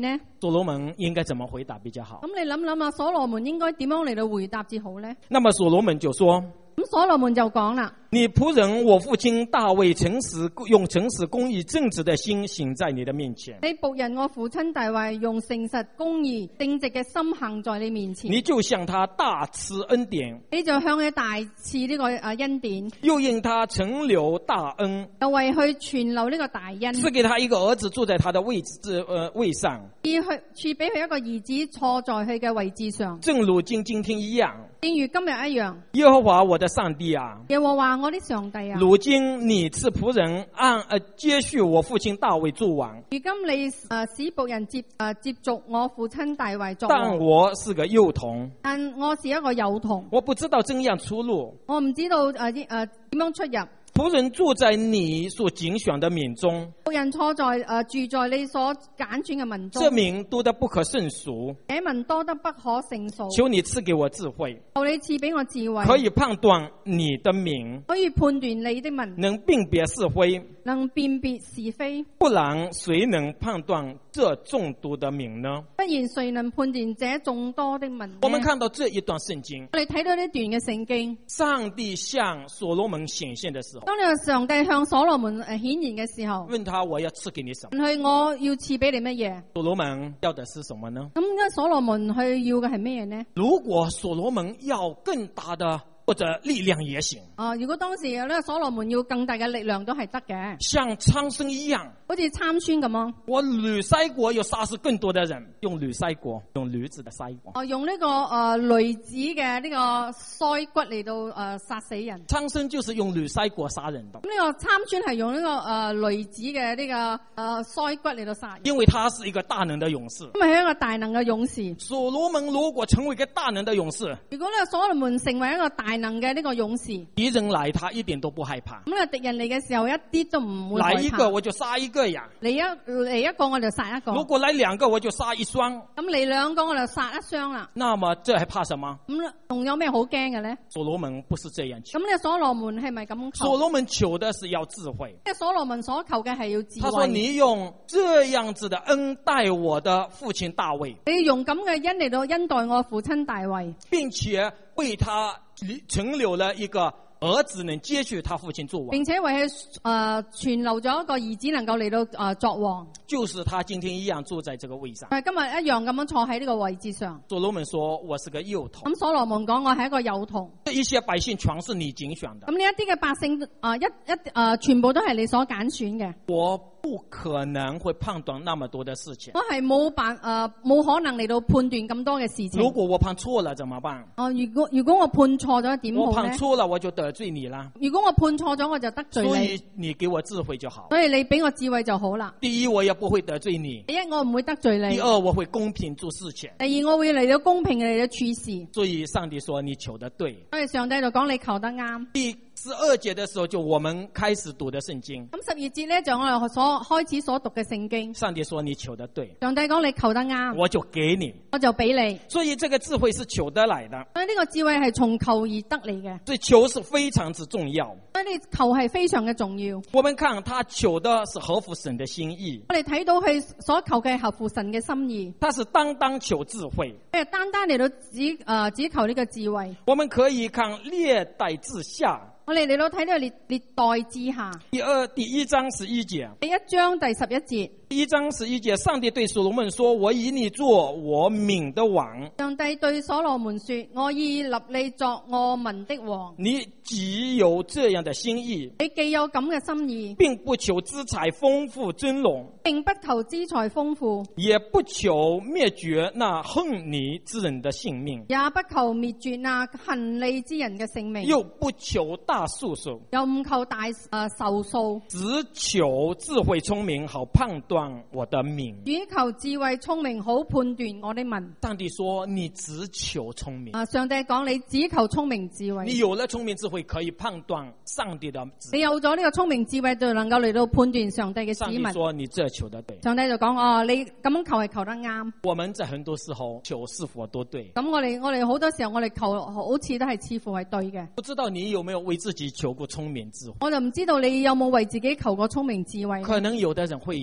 所羅門應該怎麼回答比較好？ 咁你諗諗啊，所羅門應該點樣嚟到回答至好咧？ 那麼所羅門就說： 咁所羅門就講啦， 你僕人我父親大衛誠實用誠實公義正直的心行在你的面前。 你僕人我父親大衛用誠實公義正直嘅心行在你面前， 你就向他大賜恩典， 你就向佢大賜呢個誒恩典， 又因他承留大恩， 又為佢存留呢個大恩， 賜給他一個兒子坐在他的位置呃位上， 賜佢賜俾佢一個兒子坐在佢嘅位置上， 正如今今天一樣。 正如今日一樣。 耶和華我的上帝啊， 耶和華我的上帝啊， 如今你賜僕人按呃接續我父親大衛做王， 如今你誒、呃、使僕人接誒、呃、接續我父親大衛作王， 但我是個幼童， 但我是一個幼童， 我不知道怎樣出路， 我唔知道誒誒點樣出入。 僕人住在你所揀選的民中， 僕人坐在誒、呃、住在你所揀選嘅民中， 這民多得不可勝數， 這民多得不可勝數。 求你賜給我智慧， 求你賜俾我智慧， 可以判斷你的名， 可以判斷你的民， 能辨別是非， 能辨別是非。 不然誰能判斷這眾多的名呢？ 不然誰能判斷這眾多的民呢？ 我們看到這一段聖經， 我哋睇到呢段嘅聖經， 上帝向所羅門顯現的時候， 當呢個上帝向所羅門誒顯現嘅時候， 問他我要賜給你什麼？ 問佢我要賜俾你乜嘢？ 所羅門要的是什麼呢？ 咁因為所羅門佢要嘅係咩嘢呢？ 如果所羅門要更大的或者力量也行， 啊，如果當時咧所羅門要更大嘅力量都係得嘅， 像參孫一樣， 好似參孫咁啊， 我驢篩國要殺死更多的人，用驢篩國，用驢子的篩國。 哦、啊，用呢、這個誒驢子嘅呢個腮骨嚟到誒殺死人。 參孫就是用驢篩國殺人的。 咁呢個參孫係用呢、這個誒驢子嘅呢個誒腮骨嚟到殺人， 因為他是一個大能的勇士。 因為係一個大能嘅勇士。 所羅門如果成為一個大能的勇士， 如果呢個所羅門成為一個大能嘅呢個勇士， 敵人來他一點都不害怕。 咁呢個敵人嚟嘅時候一啲都唔會害怕。 來一個我就殺一個呀， 嚟一嚟一個我就殺一個。 如果來兩個我就殺一雙。 咁嚟兩個我就殺一雙啦。 那麼這還怕什麼？ 咁仲有咩好驚嘅咧？ 所羅門不是這樣求。 咁呢個所羅門係咪咁求？ 所羅門求的是要智慧。 即係所羅門所求嘅係要智慧。 他說你用這樣子的恩待我的父親大衛， 你要用咁嘅恩嚟到恩待我父親大衛， 並且為他存留了一個兒子能接續他父親做王， 並且為佢誒存留咗一個兒子能夠嚟到誒、呃、作王， 就是他今天一樣坐在這個位上。 係今日一樣咁樣坐喺呢個位置上。 所羅門說我是個幼童， 咁所羅門講我係一個幼童， 這一些百姓全是你揀選的， 咁呢一啲嘅百姓啊、呃、一一誒、呃、全部都係你所揀選嘅。 我不可能會判斷那麼多的事情， 我係冇辦誒冇可能嚟到判斷咁多嘅事情。 如果我判錯了怎麼辦？ 哦、呃，如果如果我判錯咗點好咧？ 我判錯了我就得罪你啦。 如果我判錯咗我就得罪你， 所以你給我智慧就好。 所以你俾我智慧就好啦。 第一我也不會得罪你， 第一我唔會得罪你。 第二我會公平做事情。 第二我會嚟到公平嚟到處事。 所以上帝說你求得對。 所以上帝就講你求得啱。 第十二節的時候就我們開始讀的聖經。 咁十二節咧就我哋所開始所讀嘅聖經。 上帝說你求得對。 上帝講你求得啱， 我就給你， 我就俾你。 所以這個智慧是求得來的。 所以呢個智慧係從求而得嚟嘅。 所以求是非常之重要。 所以呢求係非常嘅重要。 我們看他求的是合乎神的心意。 我哋睇到佢所求嘅係合乎神嘅心意。 他是單單求智慧。 誒，單單嚟到只誒、呃、只求呢個智慧。 我們可以看列代志下。 我哋嚟到睇呢個列列代志下。 第二第一章十一節。 第一章第十一節。 第一章十一節，上帝對所羅門說：我以你做我民的王。 上帝對所羅門說：我以立你作我民的王。 你既有這樣的心意， 你既有咁嘅心意， 並不求資財豐富尊榮， 並不求資財豐富， 也不求滅絕那恨你之人的性命， 也不求滅絕那恨你之人嘅性命， 又不求大數數， 又唔求大誒壽數， 只求智慧聰明，好判斷我的名。 只求智慧聰明，好判斷我的民。 上帝說：你只求聰明。 啊，上帝講你只求聰明智慧。 你有了聰明智慧，可以判斷上帝的旨意。 你有咗呢個聰明智慧，就能夠嚟到判斷上帝嘅旨意。 上帝說：你這求得對。 上帝就講：哦，你咁樣求係求得啱。 我們在很多時候求是否都對。 咁我哋我哋好多時候我哋求好似都係似乎係對嘅。 不知道你有沒有為自己求過聰明智慧？ 我就唔知道你有冇為自己求過聰明智慧。 可能有的人會有。 可能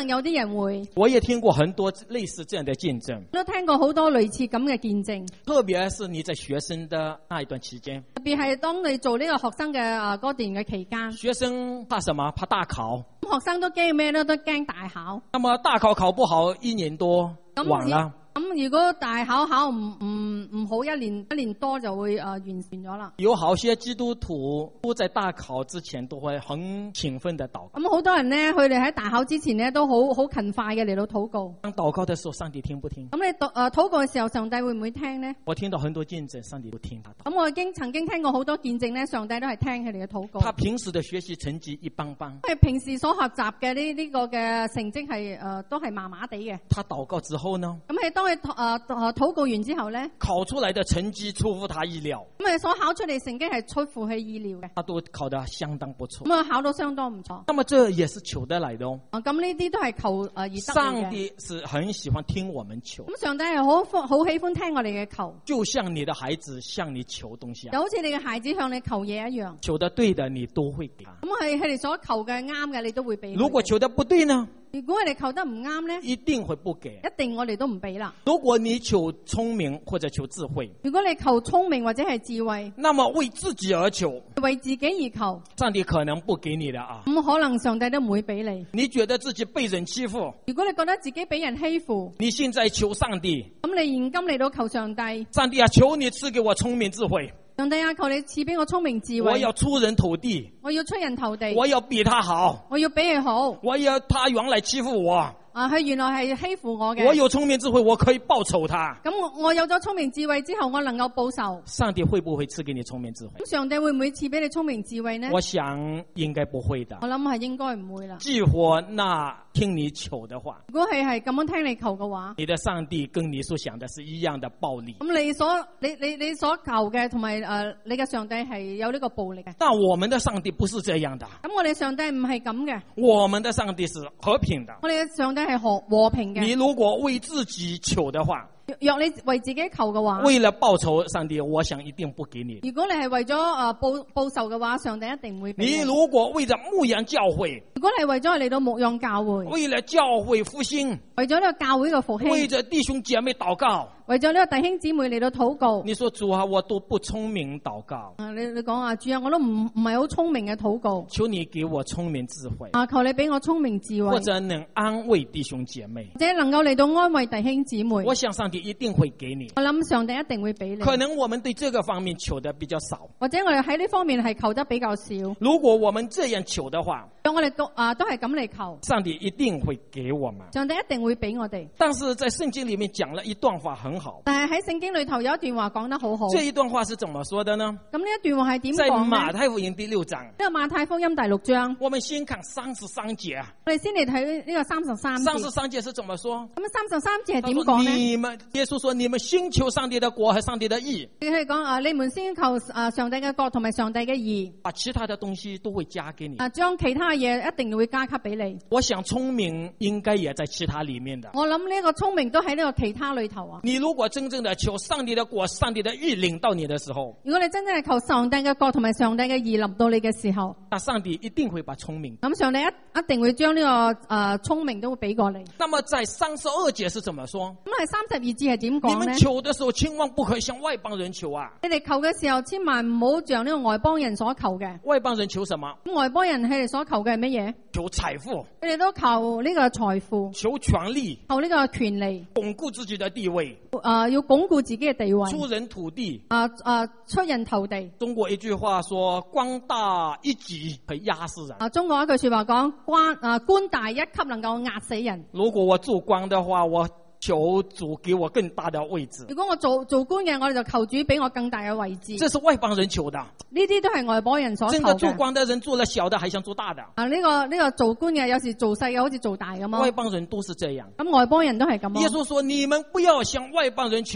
有啲人會， 我也聽過很多類似這樣的見證， 都聽過好多類似咁嘅見證。 特別是你在學生的那一段期間， 特別係當你做呢個學生嘅啊嗰段嘅期間， 學生怕什麼？怕大考。 學生都驚咩咧？都驚大考。 那麼大考考不好，一年多晚啦。 咁如果大考考唔唔唔好，一年一年多就會誒、呃、完善咗啦。 有好些基督徒都在大考之前都會很勤奮的禱告。 咁好多人咧，佢哋喺大考之前咧都好好勤快嘅嚟到禱告。 當禱告的時候，上帝聽不聽？ 咁你禱誒禱告嘅時候，上帝會唔會聽呢？ 我聽到很多見證，上帝都聽他。 咁我已經曾經聽過好多見證咧，上帝都係聽佢哋嘅禱告。 他平時的學習成績一般般， 因為平時所學習嘅呢呢個嘅成績係誒、呃、都係麻麻地嘅。 他禱告之後呢？ 咁係當佢誒誒禱告完之後咧， 考出來的成績出乎他意料。 咁啊所考出嚟成績係出乎佢意料嘅。 他都考得相當不錯。 咁啊考到相當唔錯。 那麼這也是求得來的哦。 啊咁呢啲都係求誒而得嘅。 上帝是很喜歡聽我們求。 咁上帝係好好喜歡聽我哋嘅求。 就像你的孩子向你求東西， 就好似你嘅孩子向你求嘢一樣。 求得對的你都會給他。 咁係佢哋所求嘅啱嘅，你都會俾。 如果求得不對呢？ 如果佢哋求得唔啱咧， 一定會不給。 一定我哋都唔俾啦。 如果你求聰明或者求智慧， 如果你求聰明或者係智慧， 那麼為自己而求， 為自己而求， 上帝可能不給你的啊。 咁可能上帝都唔會俾你。 你覺得自己被人欺負， 如果你覺得自己俾人欺負， 你現在求上帝， 咁你現今嚟到求上帝， 上帝啊，求你賜給我聰明智慧。 上帝啊，求你賜俾我聰明智慧。 我要出人頭地， 我要出人頭地。 我要比他好， 我要比佢好。 我要他原來欺負我。 啊，佢原來係欺負我嘅。 我有聰明智慧，我可以報仇他。 咁我我有咗聰明智慧之後，我能夠報仇。 上帝會不會賜給你聰明智慧？ 咁上帝會唔會賜俾你聰明智慧呢？ 我想應該不會的。 我諗係應該唔會啦。 既或那聽你求的話， 如果係係咁樣聽你求嘅話， 你的上帝跟你所想的是一樣的暴力。 咁你所你你你所求嘅同埋誒你嘅上帝係有呢個暴力嘅。 但我們的上帝不是這樣的。 咁我哋上帝唔係咁嘅。 我們的上帝是和平的。 我哋嘅上帝係和和平嘅。 你如果為自己求的話， 若你為自己求嘅話， 為了報仇，上帝我想一定不給你。 如果你係為咗誒報報仇嘅話，上帝一定唔會俾你。 你如果為咗牧養教會， 如果你係為咗嚟到牧養教會， 為了教會復興， 為咗呢個教會嘅復興， 為咗弟兄姐妹禱告， 為咗呢個弟兄姊妹嚟到禱告。 你說主啊，我都不聰明禱告。 啊，你你講啊，主啊，我都唔唔係好聰明嘅禱告。 求你給我聰明智慧。 啊，求你俾我聰明智慧， 或者能安慰弟兄姐妹， 或者能夠嚟到安慰弟兄姊妹。 我想上帝一定會給你。 我諗上帝一定會俾你。 可能我們對這個方面求得比較少， 或者我哋喺呢方面係求得比較少。 如果我們這樣求的話， 若我哋都啊都係咁嚟求， 上帝一定會給我們。 上帝一定會俾我哋。 但是在聖經裏面講了一段話很好。 但係喺聖經裏頭有一段話講得好好。 這一段話是怎麼說的呢？ 咁呢一段話係點講在呢？ 馬太福音第六章。 呢個馬太福音第六章。 我們先看三十三節。 我哋先嚟睇呢個三十三節。 三十三節是怎麼說？ 咁三十三節係點講呢？ 你們耶穌說：你們先求上帝的國和上帝的義。 佢係講啊，你們先求啊上帝嘅國同埋上帝嘅義。 把其他的東西都會加給你。 啊，將其他嘢一定會加給俾你。 我想聰明應該也在其他裏面的。 我諗呢個聰明都喺呢個其他裏頭啊。 你如果真正的求上帝的國、上帝的義領到你的時候， 如果你真正係求上帝嘅國同埋上帝嘅義臨到你嘅時候， 那上帝一定會把聰明。 咁上帝一一定會將呢、這個誒、呃、聰明都會俾過你。 那麼在三十二節是怎麼說？ 咁係三十二節係點講呢？ 你們求的時候千萬不可以向外邦人求啊！ 你哋求嘅時候千萬唔好像呢個外邦人所求嘅。 外邦人求什麼？ 咁外邦人佢哋所求嘅係乜嘢？ 求財富。 佢哋都求呢個財富。 求權力。 求呢個權利。 鞏固自己的地位。 誒、呃，要鞏固自己嘅地位。 出人頭地。 啊、呃、啊、呃，出人頭地。 中國一句話說：官大一級可以壓死人。 啊，中國一句說話講：官啊、呃、官大一級能夠壓死人。 如果我做官的話，我求主給我更大的位置。 如果我做做官嘅，我哋就求主俾我更大嘅位置。 這是外邦人求的。 呢啲都係外邦人所求嘅。 真的做官的人做了小的，還想做大的。 啊，呢、這個呢、這個做官嘅，有時做細嘅好似做大咁啊。 外邦人都是這樣。 咁外邦人都係咁啊。 耶穌說：你們不要向外邦人求。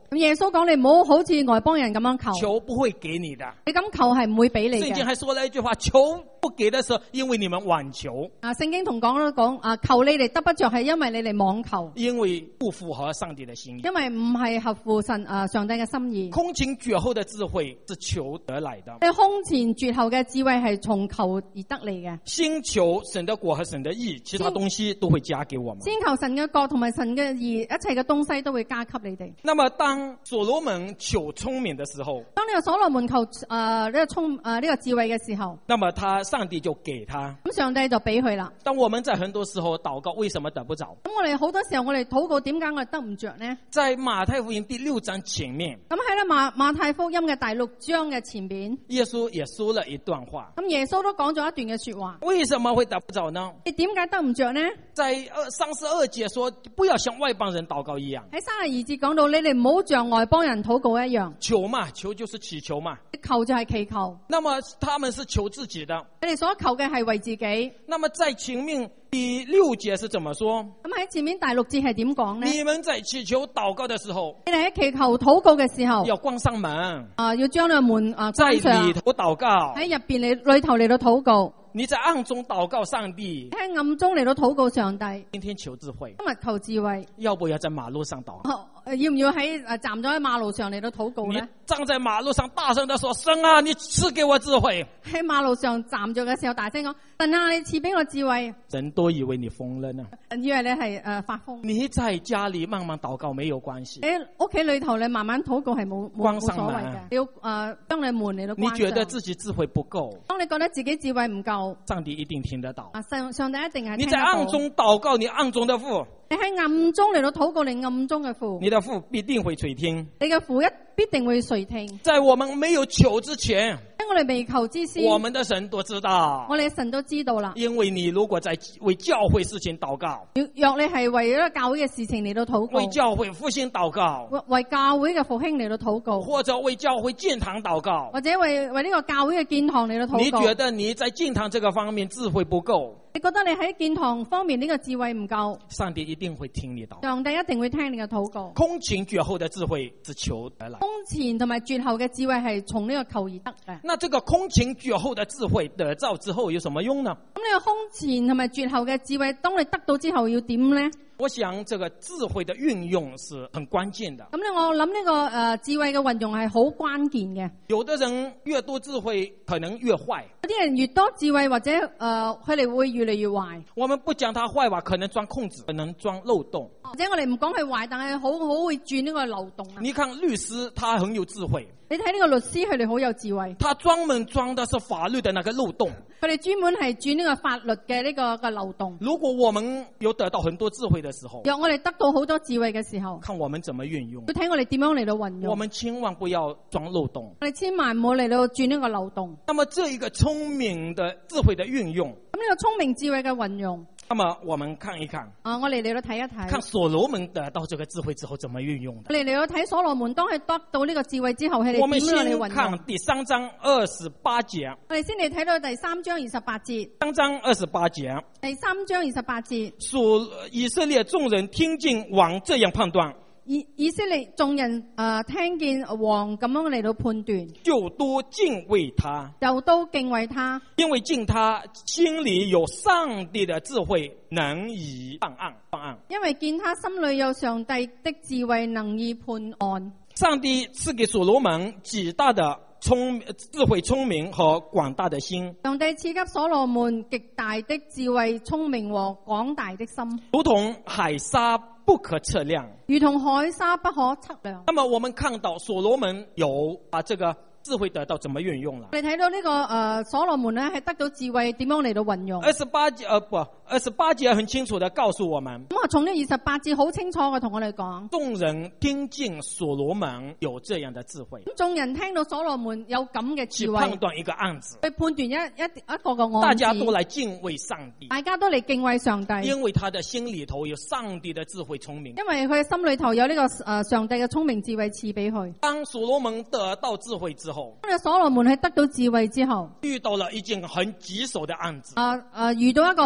咁耶穌講你唔好好似外邦人咁樣求， 求不會給你的。 你咁求係唔會俾你嘅。 聖經還說了一句話，求不給的時候，因為你們妄求。 啊，聖經同講都講啊，求你哋得不着係因為你哋妄求， 因為不符合上帝的心意， 因為唔係合乎神啊上帝嘅心意。 空前絕後的智慧是求得來的， 你空前絕後嘅智慧係從求而得嚟嘅。 先求神的國和神的義，其他東西都會加給我們。 先求神嘅國同埋神嘅義，一切嘅東西都會加給你哋。 那麼當所羅門求聰明的時候， 當呢個所羅門求誒呢個聰誒呢個智慧嘅時候， 那麼他上帝就給他。 咁上帝就俾佢啦。 當我們在很多時候禱告，為什麼得不着？ 咁我哋好多時候我哋禱告，點解我哋得唔着呢？ 在馬太福音第六章前面， 咁喺咧馬馬太福音嘅第六章嘅前邊， 耶穌也說了一段話。 咁耶穌都講咗一段嘅說話。 為什麼會得不着呢？ 你點解得唔着呢？ 在二三十二節說，不要像外邦人禱告一樣。 喺三十二節講到，你哋唔好像外邦人禱告一樣。 求嘛，求就是祈求嘛。 求就係祈求。 那麼他們是求自己的。 你哋所求嘅係為自己。 那麼在前面第六節是怎麼說？ 咁喺前面第六節係點講呢？ 你們在祈求禱告的時候， 你哋喺祈求禱告嘅時候， 要關上門。 啊，要將個門啊在關上。 裏頭禱告。 喺入邊你裏頭嚟到禱告。 你在暗中禱告上帝， 喺暗中嚟到禱告上帝。 今天求智慧， 今日求智慧。 要不要在馬路上禱告？ 哦、要唔要喺誒站咗喺馬路上嚟到禱告呢？ 你站在馬路上大聲地說：神啊，你賜給我智慧。 喺馬路上站着嘅時候，大聲講：神啊，你賜俾我智慧。 人都以為你瘋了呢。 人以為你係誒、呃、發瘋。 你在家裏慢慢禱告沒有關係。 喺屋企裏頭你慢慢禱告係冇冇所謂嘅。你要誒將你門嚟到關上。 你覺得自己智慧不夠， 當你覺得自己智慧唔夠， 上帝一定聽得到。 啊，上上帝一定係聽得到。 你在暗中禱告，你暗中的父。 你喺暗中嚟到禱告，你暗中嘅父， 你的父必定會垂聽。 你嘅父一必定會垂聽。 在我們沒有求之前， 喺我哋未求之先， 我們的神都知道。 我哋神都知道啦。 因為你如果在為教會事情禱告， 若你係為咗教會嘅事情嚟到禱告， 為教會復興禱告， 為教會嘅復興嚟到禱告， 或者為教會建堂禱告， 或者為為呢個教會嘅建堂嚟到禱告。 你覺得你在建堂這個方面智慧不夠？ 你覺得你喺建堂方面呢個智慧唔夠？ 上帝一定會聽你禱告。 上帝一定會聽你嘅禱告。 空前絕後的智慧是求得來。 空前同埋絕後嘅智慧係從呢個求而得嘅。 那這個空前絕後的智慧得到之後有什麼用呢？ 咁呢個空前同埋絕後嘅智慧，當你得到之後要點呢？ 我想這個智慧的運用是很關鍵的。 咁咧，我諗呢、這個誒、呃、智慧嘅運用係好關鍵嘅。 有的人越多智慧，可能越壞。 有啲人越多智慧或者誒，佢、呃、哋會越嚟越壞。 我們不講他壞話，可能鑽空子，可能鑽漏洞。 或者我哋唔講佢壞，但係好好會鑽呢個漏洞啊！ 你看律師，他很有智慧。 你睇呢個律師，佢哋好有智慧。 他專門鑽的是法律的那個漏洞。 佢哋專門係鑽呢個法律嘅呢個個漏洞。 如果我們有得到很多智慧的時候， 若我哋得到好多智慧嘅時候， 看我們怎麼運用。 要睇我哋點樣嚟到運用。 我們千萬不要鑽漏洞。 我哋千萬唔好嚟到鑽呢個漏洞。 那麼這一個聰明的智慧的運用， 咁呢個聰明智慧嘅運用， 那麼我們看一看。 啊，我哋嚟到睇一睇。 看所羅門得到這個智慧之後怎麼運用的。 我哋嚟到睇所羅門當佢得到呢個智慧之後，佢哋點樣嚟運用。 我們先看第三章二十八節。 我哋先嚟睇到第三章二十八節。 三章二十八節。 第三章二十八節。 屬以色列眾人聽見王這樣判斷。 以以色列眾人誒、呃、聽見王咁樣嚟到判斷， 就都敬畏他， 就都敬畏他， 因為敬他心裏有上帝的智慧，能以判案。判案， 因為見他心裏有上帝的智慧，能以判案。 上帝賜給所羅門極大的聰智慧、聰明和廣大的心。 上帝賜給所羅門極大的智慧、聰明和廣大的心， 如同海沙不可測量， 如同海沙不可測量。 那麼我們看到所羅門有把這個智慧得到怎麼運用了？ 你睇到呢、這個誒、呃、所羅門咧係得到智慧點樣嚟到運用？ 二十八節呃不，二十八節很清楚地告訴我們。 咁啊，從呢二十八節好清楚嘅同我哋講， 眾人聽見所羅門有這樣的智慧。 咁眾人聽到所羅門有咁嘅智慧， 去判斷一個案子， 去判斷一一一個個案子， 大家都來敬畏上帝， 大家都嚟敬畏上帝， 因為他的心裏頭有上帝的智慧聰明， 因為佢心裏頭有呢、這個誒、呃、上帝嘅聰明智慧賜俾佢。 當所羅門得到智慧之後， 當所羅門喺得到智慧之後， 遇到了一件很棘手的案子， 啊啊遇到一個好棘手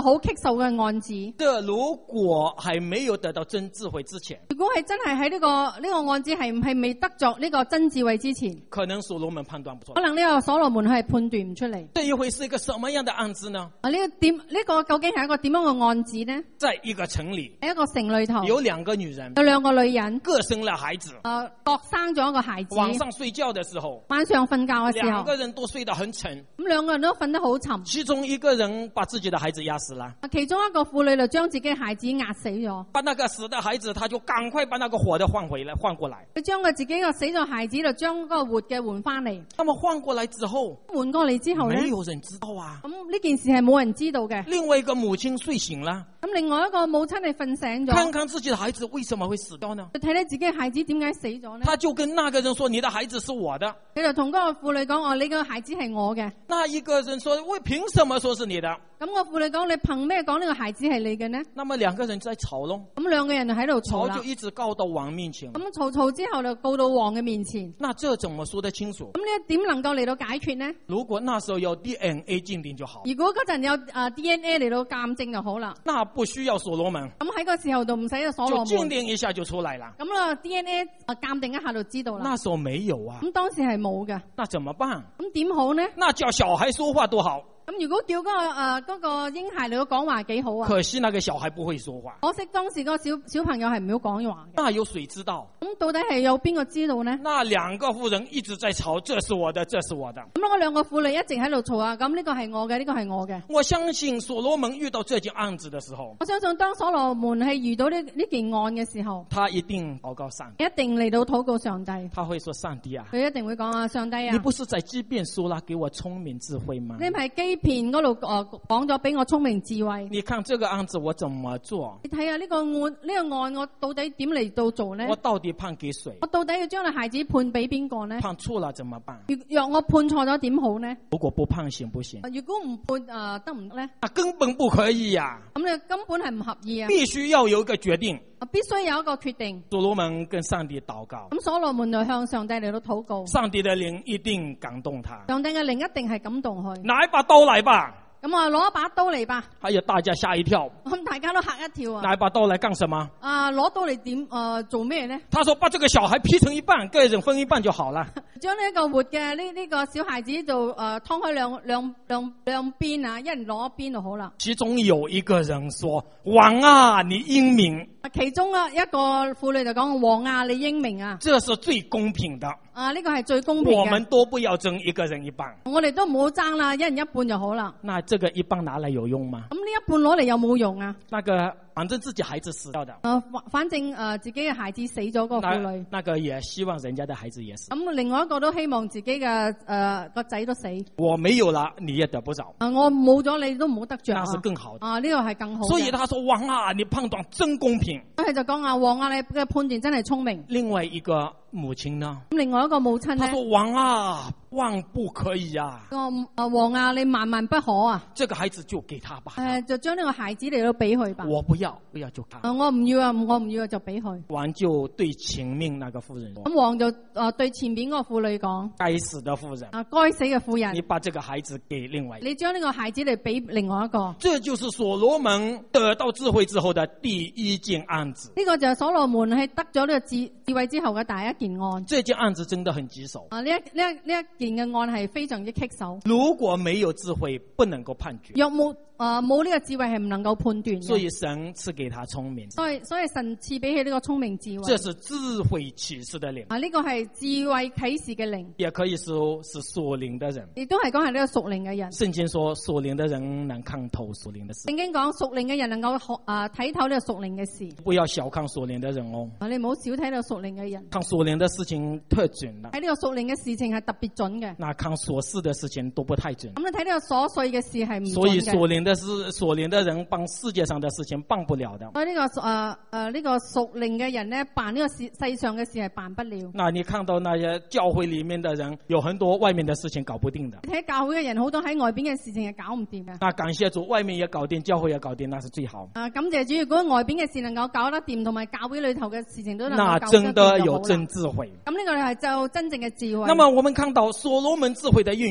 數嘅案子。 這如果還沒有得到真智慧之前， 如果係真係喺呢個呢、這個案子係唔係未得着呢個真智慧之前， 可能所羅門判斷不出來。 可能呢個所羅門係判斷唔出嚟。 這一會是一個什麼樣的案子呢？ 啊，呢、這個點呢、這個究竟係一個點樣嘅案子呢？ 在一個城裏， 喺一個城裏頭有兩個女人， 有兩個女人， 各生了孩子。 誒，各生咗一個孩子。 晚上睡覺的時候， 晚上瞓覺嘅時候， 兩個人都睡得很沉。 咁兩個人都瞓得好沉。 其中一個人把自己的孩子壓死了。 啊，其中一個婦女就將自己嘅孩子壓死咗。 把那個死的孩子，他就趕快把那個活的換回來，換過來。 佢將佢自己個死咗孩子就將嗰個活嘅換翻嚟。 那麼換過來之後， 換過嚟之後咧， 沒有人知道啊。 咁呢件事係冇人知道嘅。 另外一個母親睡醒了， 咁另外一個母親係瞓醒咗， 看看自己的孩子為什麼會死掉呢？ 佢睇睇自己嘅孩子點解死咗呢？ 他就跟那個人說：你的孩子是我的。 佢就同嗰個婦女講：哦，你個孩子係我嘅。 那一個人說：為憑什麼說是你的？ 咁個婦女講：你憑咩講呢個孩子係你嘅呢？ 那麼兩個人在吵咯。 咁兩個人就喺度吵啦。 吵就一直告到王面前。 咁吵吵之後就告到王嘅面前。 那這怎麼說得清楚？ 咁呢點能夠嚟到解決呢？ 如果那時候有 D N A 鑑定就好。 如果嗰陣有誒 D N A 嚟到鑑證就好啦。 那不需要所羅門。 咁喺個時候就唔使個所羅門。 就鑑定一下就出來了。 咁啦 D N A 誒鑑定一下就知道啦。 那時候沒有啊。 咁當時係冇嘅。 那怎麼辦？ 咁點好呢？ 那叫小孩說話多好。 咁如果叫嗰、那個誒嗰、呃那個嬰孩嚟到講話幾好啊？ 可惜那個小孩不會說話。 可惜當時嗰個小小朋友係唔好講話嘅。 那有誰知道？ 咁到底係有邊個知道呢？ 那兩個婦人一直在吵，這是我的，這是我的。 咁嗰兩個婦女一直喺度嘈啊！咁呢個係我嘅，呢、這個係我嘅。 我相信所羅門遇到這件案子的時候， 我相信當所羅門係遇到呢呢件案嘅時候， 他一定禱告上帝， 一定嚟到禱告上帝。 他會說：上帝啊， 佢一定會講啊，上帝啊， 你不是在機變說啦，給我聰明智慧嗎？ 你係基遍嗰度誒講咗俾我聰明智慧。 你看這個案子我怎麼做？ 你睇下呢個案呢、這個案我到底點嚟到做呢？ 我到底判給誰？ 我到底要將個孩子判俾邊個呢？ 判錯了怎麼辦？ 若我判錯咗點好呢？ 如果不判行不行？ 如果唔判誒、呃、得唔得呢？ 啊，根本不可以呀、啊！ 咁你根本係唔合意啊！ 必須要有一個決定。 必須有一個決定。 所羅門跟上帝禱告。 咁所羅門就向上帝嚟到禱告。 上帝的靈一定感動他。 上帝嘅靈一定係感動佢。 拿一把刀來吧。 咁啊，攞一把刀嚟吧。 哎呀，大家嚇一跳。 咁大家都嚇一跳啊！ 拿一把刀來幹什麼？ 啊，攞刀嚟點誒做咩呢？ 他說：把這個小孩劈成一半，個人分一半就好了。 將呢一個活嘅呢呢個小孩子就誒劏開兩兩兩兩邊啊，一人攞一邊就好啦。 其中有一個人說：王啊，你英明。 其中啊一個婦女就講：王啊，你英明啊！ 這是最公平的。 啊，呢個係最公平嘅。 我們都不要爭一個人一半。 我哋都唔好爭啦，一人一半就好啦。 那這個一半拿來有用嗎？ 咁呢一半攞嚟有冇用啊？ 那個反正自己孩子死掉的。 呃、反正誒、呃、自己嘅孩子死咗個婦女那。那個也希望人家的孩子也死。 咁另外一個都希望自己嘅誒個仔都死。 我沒有了，你也得不着。 啊，我冇咗你都唔好得着。 那是更好的。 啊，呢、這個係更好。 所以他說：王啊，你判斷真公平。 佢就講啊，王啊，你嘅判斷真係聰明。 另外一個母親呢？ 咁另外一個母親呢？ 他說：王啊，萬不可以啊！ 個啊王啊，你萬萬不可啊！ 這個孩子就給他吧。 誒、呃，就將呢個孩子嚟到俾佢吧。 我不要，不要就他。 啊，我唔要啊，我唔要就俾佢。 王就對前面那個婦人說： 咁王就啊對前邊嗰個婦女講： 該死的婦人啊，該死嘅婦人， 你把這個孩子給另外一個， 你將呢個孩子嚟俾另外一個。 這就是所羅門得到智慧之後的第一件案子。 呢、這個就係所羅門係得咗呢個智智慧之後嘅第一件案。 這件案子真的很棘手。 啊，呢一呢一呢一件嘅案係非常之棘手。 如果沒有智慧，不能夠判決。 若冇啊冇呢個智慧係唔能夠判斷嘅。 所以神賜給他聰明。 所以所以神賜俾佢呢個聰明智慧。 這是智慧啟示的靈。 啊，呢、這個係智慧啟示嘅靈。 也可以說是屬靈的人。 亦都係講係呢個屬靈嘅人。 聖經說屬靈的人能看透屬靈的事。 聖經講屬靈嘅人能夠學啊睇透呢個屬靈嘅事。 不要小看屬靈的人哦。 啊，你唔好少睇呢個屬靈嘅人。 看屬靈的事情特準啦。 喺呢個屬靈嘅事情係特別準嘅。 那看瑣事的事情都不太準。 咁你睇呢個瑣碎嘅事係唔準嘅。 所以屬靈的事，屬靈的人幫世界上的事情辦不了的。 所以呢、這個誒誒呢個屬靈嘅人咧，辦呢個世世上嘅事係辦不了。 那你看到那些教會裏面的人，有很多外面的事情搞不定的。 睇教會嘅人好多喺外邊嘅事情係搞唔掂嘅。 那感謝主，外面也搞定，教會也搞定，那是最好。 啊，感謝主，如果外邊嘅事能夠搞得掂，同埋教會裏頭嘅事情都能夠那搞得掂， 真的有真智慧。 咁呢個係就真正嘅智慧。 那麼我們看到所羅門智慧的運用。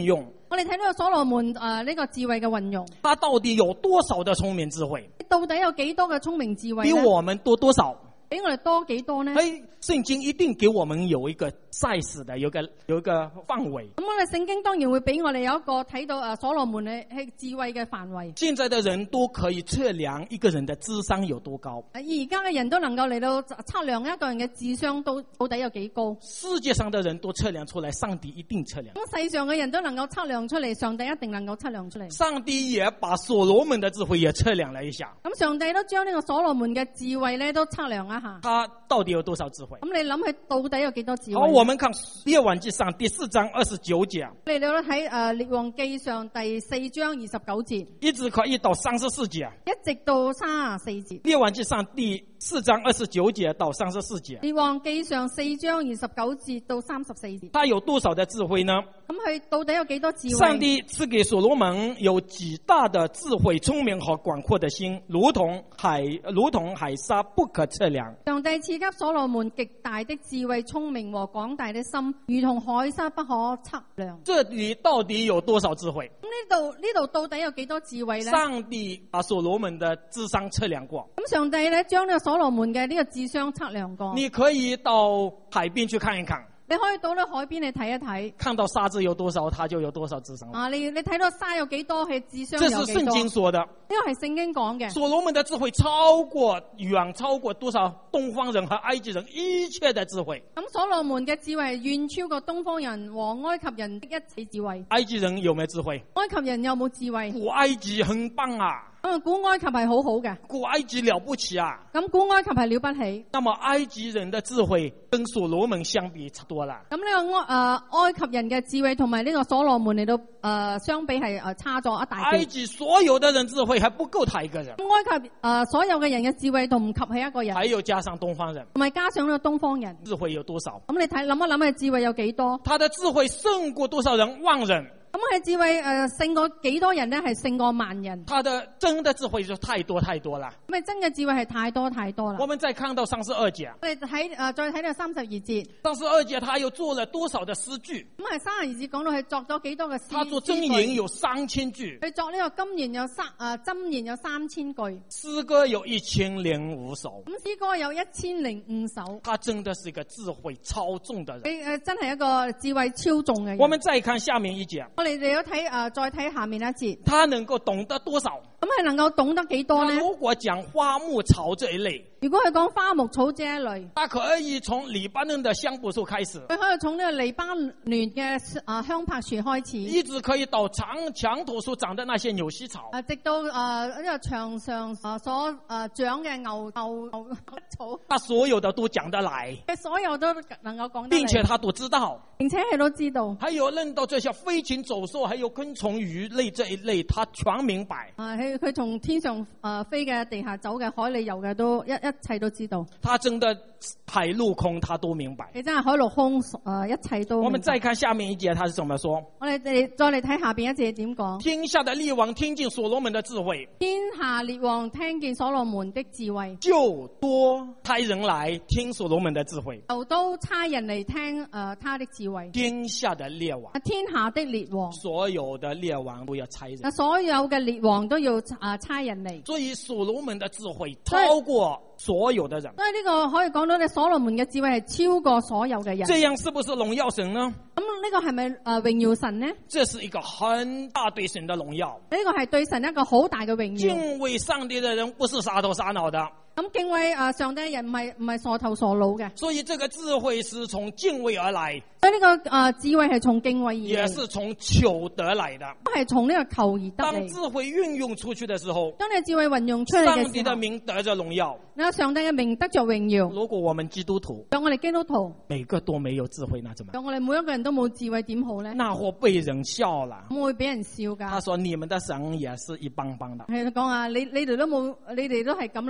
我哋睇到所羅門誒呢個智慧嘅運用， 他到底有多少的聰明智慧？ 到底有幾多嘅聰明智慧比呢？ 我們多多少？ 比我哋多幾多呢？ 哎，聖經一定給我們有一個 size 的，有一個有一個範圍。 咁我哋聖經當然會俾我哋有一個睇到誒所羅門嘅係智慧嘅範圍。 現在的人都可以測量一個人的智商有多高。 而家嘅人都能夠嚟到測量一個人嘅智商到到底有幾高。 世界上的人都測量出來，上帝一定測量。 咁世上嘅人都能夠測量出嚟，上帝一定能夠測量出嚟。 上帝也把所羅門的智慧也測量了一下。 咁上帝都將呢個所羅門嘅智慧咧都測量一下。 他到底有多少智慧？ 咁你諗佢到底有幾多智慧？ 好，我們看列王記上第四章二十九節。 你哋都睇誒列王記上第四章二十九節， 一直可以到三十四節。 一直到三十四節。 列王記上第四章二十九節到三十四節。 列王記上四章二十九節到三十四節。 他有多少的智慧呢？ 咁佢到底有幾多智慧？ 上帝賜給所羅門有極大的智慧、聰明和廣闊的心，如同海如同海沙不可測量。 上帝賜給所羅門極大的智慧、聰明和廣大的心，如同海沙不可測量。 這裏到底有多少智慧？ 咁呢度呢度到底有幾多智慧呢？ 上帝把所羅門的智商測量過。 咁上帝咧將呢個所羅門嘅呢個智商測量過。 你可以到海邊去看一看。 你可以到呢海邊嚟睇一睇， 看到沙子有多少，他就有多少智商。 啊，你你睇到沙有幾多，係智商有幾多。 這是聖經說的。 呢個係聖經講嘅。 所羅門的智慧超過遠超過多少東方人和埃及人一切的智慧。 咁所羅門嘅智慧遠超過東方人和埃及人的一切智慧。 埃及人有沒有智慧？ 埃及人有冇智慧？ 古埃及很棒啊。 咁古埃及係好好嘅。 古埃及了不起啊。 咁古埃及係了不起。 那麼埃及人的智慧跟所羅門相比差多了。 咁呢個埃誒埃及人嘅智慧同埋呢個所羅門嚟到誒、呃、相比係誒差咗一大截。 埃及所有的人智慧還不夠他一個人。 埃及誒、呃、所有嘅人嘅智慧都唔及佢一個人。 還有加上東方人。 同埋加上呢個東方人。 智慧有多少？ 咁你睇諗一諗佢智慧有幾多？ 他的智慧勝過多少人？萬人。 咁佢智慧誒勝過幾多人呢？係勝過萬人。 他的真的智慧就太多太多了。 咁真嘅智慧係太多太多啦。 我們再看到三十二節。 我哋睇誒再睇到三十二節。 三十二節他又做了多少的詩句？ 咁係三十二節講到佢作咗幾多嘅詩？ 他做箴言有三千句。 佢作呢個箴言有三誒箴言有三千句。 詩歌有一千零五首。 咁詩歌有一千零五首。 他真的是一個智慧超重的人。 佢誒真係一個智慧超重嘅人。 我們再看下面一節。 我哋哋要睇誒。再睇下面一節， 他能夠懂得多少？ 咁係能夠懂得幾多呢？ 如果講花木草這一類， 如果係講花木草這一類， 他可以從黎巴嫩的香柏樹開始， 佢可以從呢個黎巴嫩嘅啊香柏樹開始， 一直可以到長牆頭所長的那些牛膝草， 啊，直到啊呢個牆上啊所啊長嘅牛牛牛草， 他所有的都講得來， 佢所有都能夠講得來， 並且他都知道， 並且佢都知道， 還有論到這些飛禽走獸，還有昆蟲魚類這一類，他全明白。 啊，佢佢從天上啊飛嘅、地下走嘅、海裏游嘅，都一一切都知道。 他真的海陸空，他都明白。 你真係海陸空啊，一切都明白。 我們再看下面一節，他是怎麼說？ 我哋哋再嚟睇下邊一節點講。 天下的列王聽見所羅門的智慧， 天下列王聽見所羅門的智慧， 就多差人來聽所羅門的智慧， 就都差人嚟聽誒、呃、他的智慧。 天下的列王， 天下的列王， 所有的列王都要差人。 所有嘅列王都要啊差人嚟。 所以所羅門的智慧超過所有的人。 所以呢個可以講到你所羅門嘅智慧係超過所有嘅人。 這樣是不是榮耀神呢？ 咁呢個係咪誒榮耀神呢？ 這是一個很大對神的榮耀。 呢個係對神一個好大嘅榮耀。 敬畏上帝的人不是傻頭傻腦的。 咁敬畏誒上帝嘅人唔係唔係傻頭傻腦嘅。 所以這個智慧是從敬畏而來。 所以呢個誒智慧係從敬畏而來， 也是從求得來的。 係從呢個求而得嚟。 當智慧運用出去的時候， 當你智慧運用出嚟嘅時候， 上帝的名得着榮耀。 那上帝嘅名得着榮耀。 如果我們基督徒， 讓我哋基督徒每個都沒有智慧，那怎麼辦？ 讓我哋每一個人都冇智慧點好咧？ 那會被人笑啦。 咁會俾人笑噶。 他說：你們的神也是一般般的。 係講啊，你你哋都冇，你哋都係咁啦，咁你嘅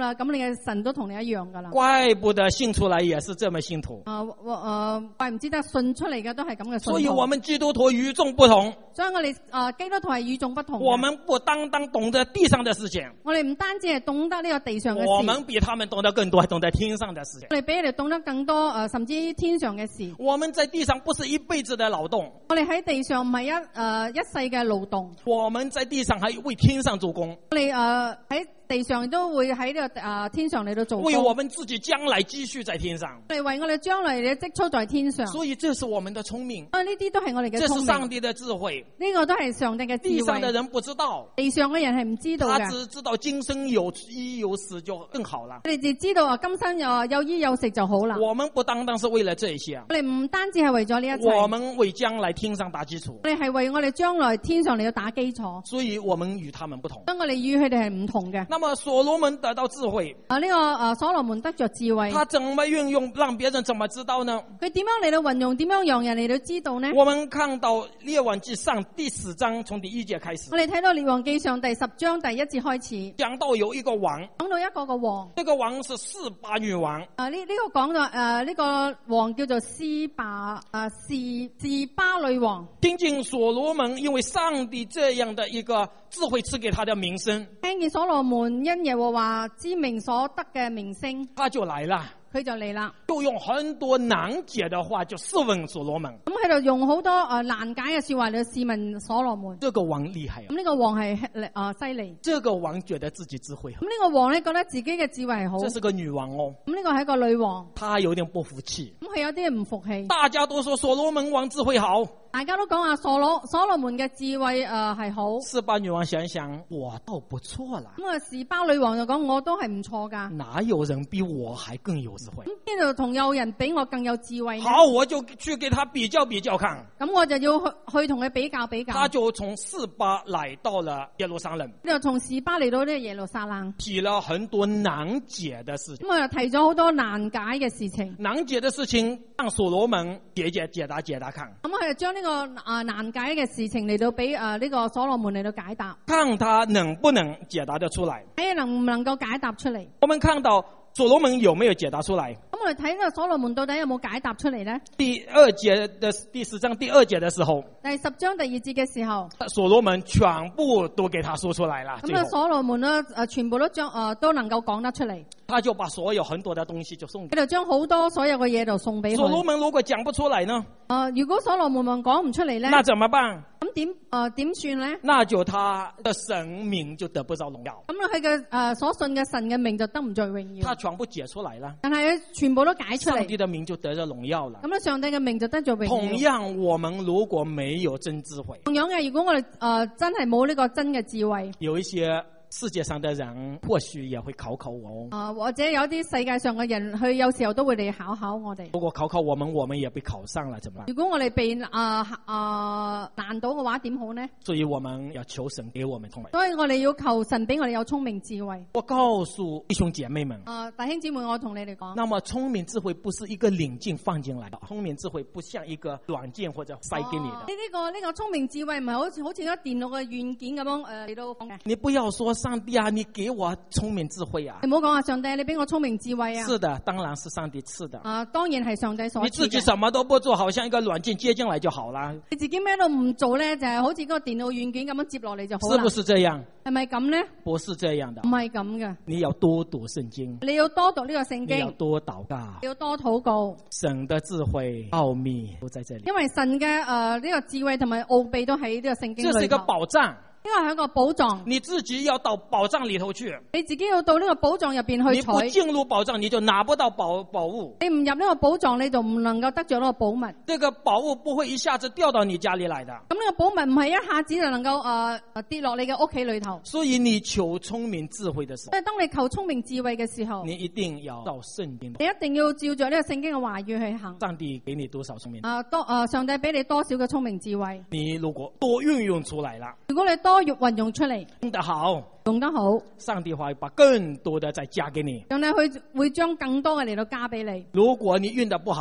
嘅神都同你一樣噶啦。 怪不得信出來也是這麼信徒。 啊，我誒怪唔知得信出嚟嘅都係咁嘅信徒。 所以我們基督徒與眾不同。 所以我哋誒基督徒係與眾不同。 我們不單單懂得地上的事情， 我哋唔單止係懂得呢個地上嘅事， 我們比他們懂得更多，懂得天上的事情。 我哋比佢哋懂得更多誒，甚至天上嘅事。 我們在地上不是一輩子的勞動， 我哋喺地上唔係一誒一世嘅勞動。 我們在地上還為天上做工。 我哋誒喺地上都會喺呢個誒天上嚟到做工， 為我們自己將來積蓄在天上。 我哋為我哋將來嘅積蓄在天上。 所以這是我們的聰明。 啊，呢啲都係我哋嘅聰明。 這是上帝的智慧。 呢個都係上帝嘅智慧。 地上的人不知道， 地上嘅人係唔知道嘅。 他只知道今生有衣有食就更好了。 我哋只知道啊，今生有有衣有食就好啦。 我們不單單是為了這些， 我哋唔單止係為咗呢一切， 我們為將來天上打基礎。 我哋係為我哋將來天上嚟到打基礎。 所以我們與他們不同。 所以我哋與佢哋係唔同嘅。 那麼所羅門得到智慧啊，呢、這個啊所羅門得着智慧， 他怎麼運用，讓別人怎麼知道呢？ 佢點樣嚟到運用，點樣讓人嚟到知道呢？ 我們看到列王記上第十章從第一節開始， 我哋睇到列王記上第十章第一節開始， 講到有一個王， 講到一個個王， 這個王是示巴女王。 啊呢呢、這個講到誒呢個王叫做示巴啊示示巴女王。 聽見所羅門因為上帝這樣的一個智慧賜給他的名聲， 聽見所羅門因耶和華之名所得嘅名聲， 他就來了。 佢就嚟啦， 就用很多難解的話就試問所羅門。 咁喺度用好多誒難解嘅說話嚟試問所羅門。 這個王厲害啊！ 咁呢個王係誒犀利。 這個王覺得自己智慧好。 咁呢個王咧覺得自己嘅智慧係好。 這是個女王哦。 咁呢個係一個女王。 她有點不服氣。 咁佢有啲唔服氣。 大家都說所羅門王智慧好。 大家都講啊，所羅所羅門嘅智慧誒係、呃、好。 示巴女王想一想，我倒不錯啦。 咁啊，示巴女王就講我都係唔錯噶。 哪有人比我還更有智慧？ 咁呢度同有人比我更有智慧。 好，我就去給他比較比較看。 咁我就要去去同佢比較比較。 他就從示巴來到了耶路撒冷。 呢度從示巴嚟到呢個耶路撒冷， 提了很多難解的事情。 咁啊，提咗好多難解嘅事情。 難解的事情讓所羅門解解解答解答看。 咁佢就將呢個啊難解嘅事情嚟到俾啊呢個所羅門嚟到解答， 看他能不能解答得出來， 睇能唔能夠解答出嚟。 我們看到所羅門有沒有解答出來？ 咁我哋睇到所羅門到底有冇解答出嚟呢？ 第二節的第十章第二節的時候， 第十章第二節嘅時候， 所羅門全部都給他說出來了。 咁啊，所羅門呢誒全部都將誒、呃、都能夠講得出嚟。 他就把所有很多的東西就送給佢就將好多所有嘅嘢就送俾佢。 所羅門如果講不出來呢？ 誒、呃，如果所羅門問講唔出嚟咧， 那怎麼辦？ 咁點誒點算咧？ 那就他的神名就得不着榮耀。 咁啊，佢嘅誒所信嘅神嘅名就得唔着榮耀。 他全部解出來了， 但係佢全部都解出嚟， 上帝的名就得咗榮耀了。 咁咧，上帝嘅名就得咗榮耀。 同樣，我們如果沒有真智慧， 同樣嘅，如果我哋誒、呃、真係冇呢個真嘅智慧， 有一些世界上的人或許也會考考我， 啊、呃、或者有啲世界上嘅人，佢有時候都會嚟考考我哋。 如果考考我們，我們也被考上了，怎麼辦？ 如果我哋被啊啊難倒嘅話，點好呢？ 所以我們要求神給我們聰明。 所以我哋要求神俾我哋有聰明智慧。 我告訴弟兄姐妹們， 啊、呃、弟兄姊妹，我同你哋講， 那麼聰明智慧不是一個領件放進來的，聰明智慧不像一個軟件或者塞給你的。呢、 哦這個呢、這個聰明智慧唔係好似好似一個電腦嘅軟件咁樣誒嚟到放嘅。 你不要說上帝啊，你給我聰明智慧啊！ 你唔好講話上帝，你俾我聰明智慧啊！ 是的，當然是上帝賜的。 啊，當然係上帝所賜嘅。 你自己什麼都不做，好像一個軟件接進來就好了。 你自己咩都唔做咧，就係、是、好似嗰個電腦軟件咁樣接落嚟就好啦。 是不是這樣？ 係咪咁咧？ 不是這樣的。 唔係咁嘅。 你要多讀聖經。 你要多讀呢個聖經。 你要多禱告。 你要多禱告。 神的智慧奧秘都在這裏。 因為神嘅誒呢個智慧同埋奧秘都喺呢個聖經裏頭。 這是一個寶藏。 呢個係一個寶藏， 你自己要到寶藏裏頭去。 你自己要到呢個寶藏入邊去取。 你不進入寶藏，你就拿不到寶寶物。 你唔入呢個寶藏，你就唔能夠得着呢個寶物。 這個寶物不會一下子掉到你家裏來的。 咁呢個寶物唔係一下子就能夠誒誒跌落你嘅屋企裏頭。 所以你求聰明智慧的時候， 所以當你求聰明智慧嘅時候， 你一定要照聖經。 你一定要照着呢個聖經嘅話語去行。 上帝給你多少聰明？ 啊多誒，上帝俾你多少嘅聰明智慧？ 你如果多運用出來了， 如果你多運用出嚟。 用得好， 用得好， 上帝會把更多的再加給你。 讓你去會將更多嘅嚟到加俾你。 如果你運得不好，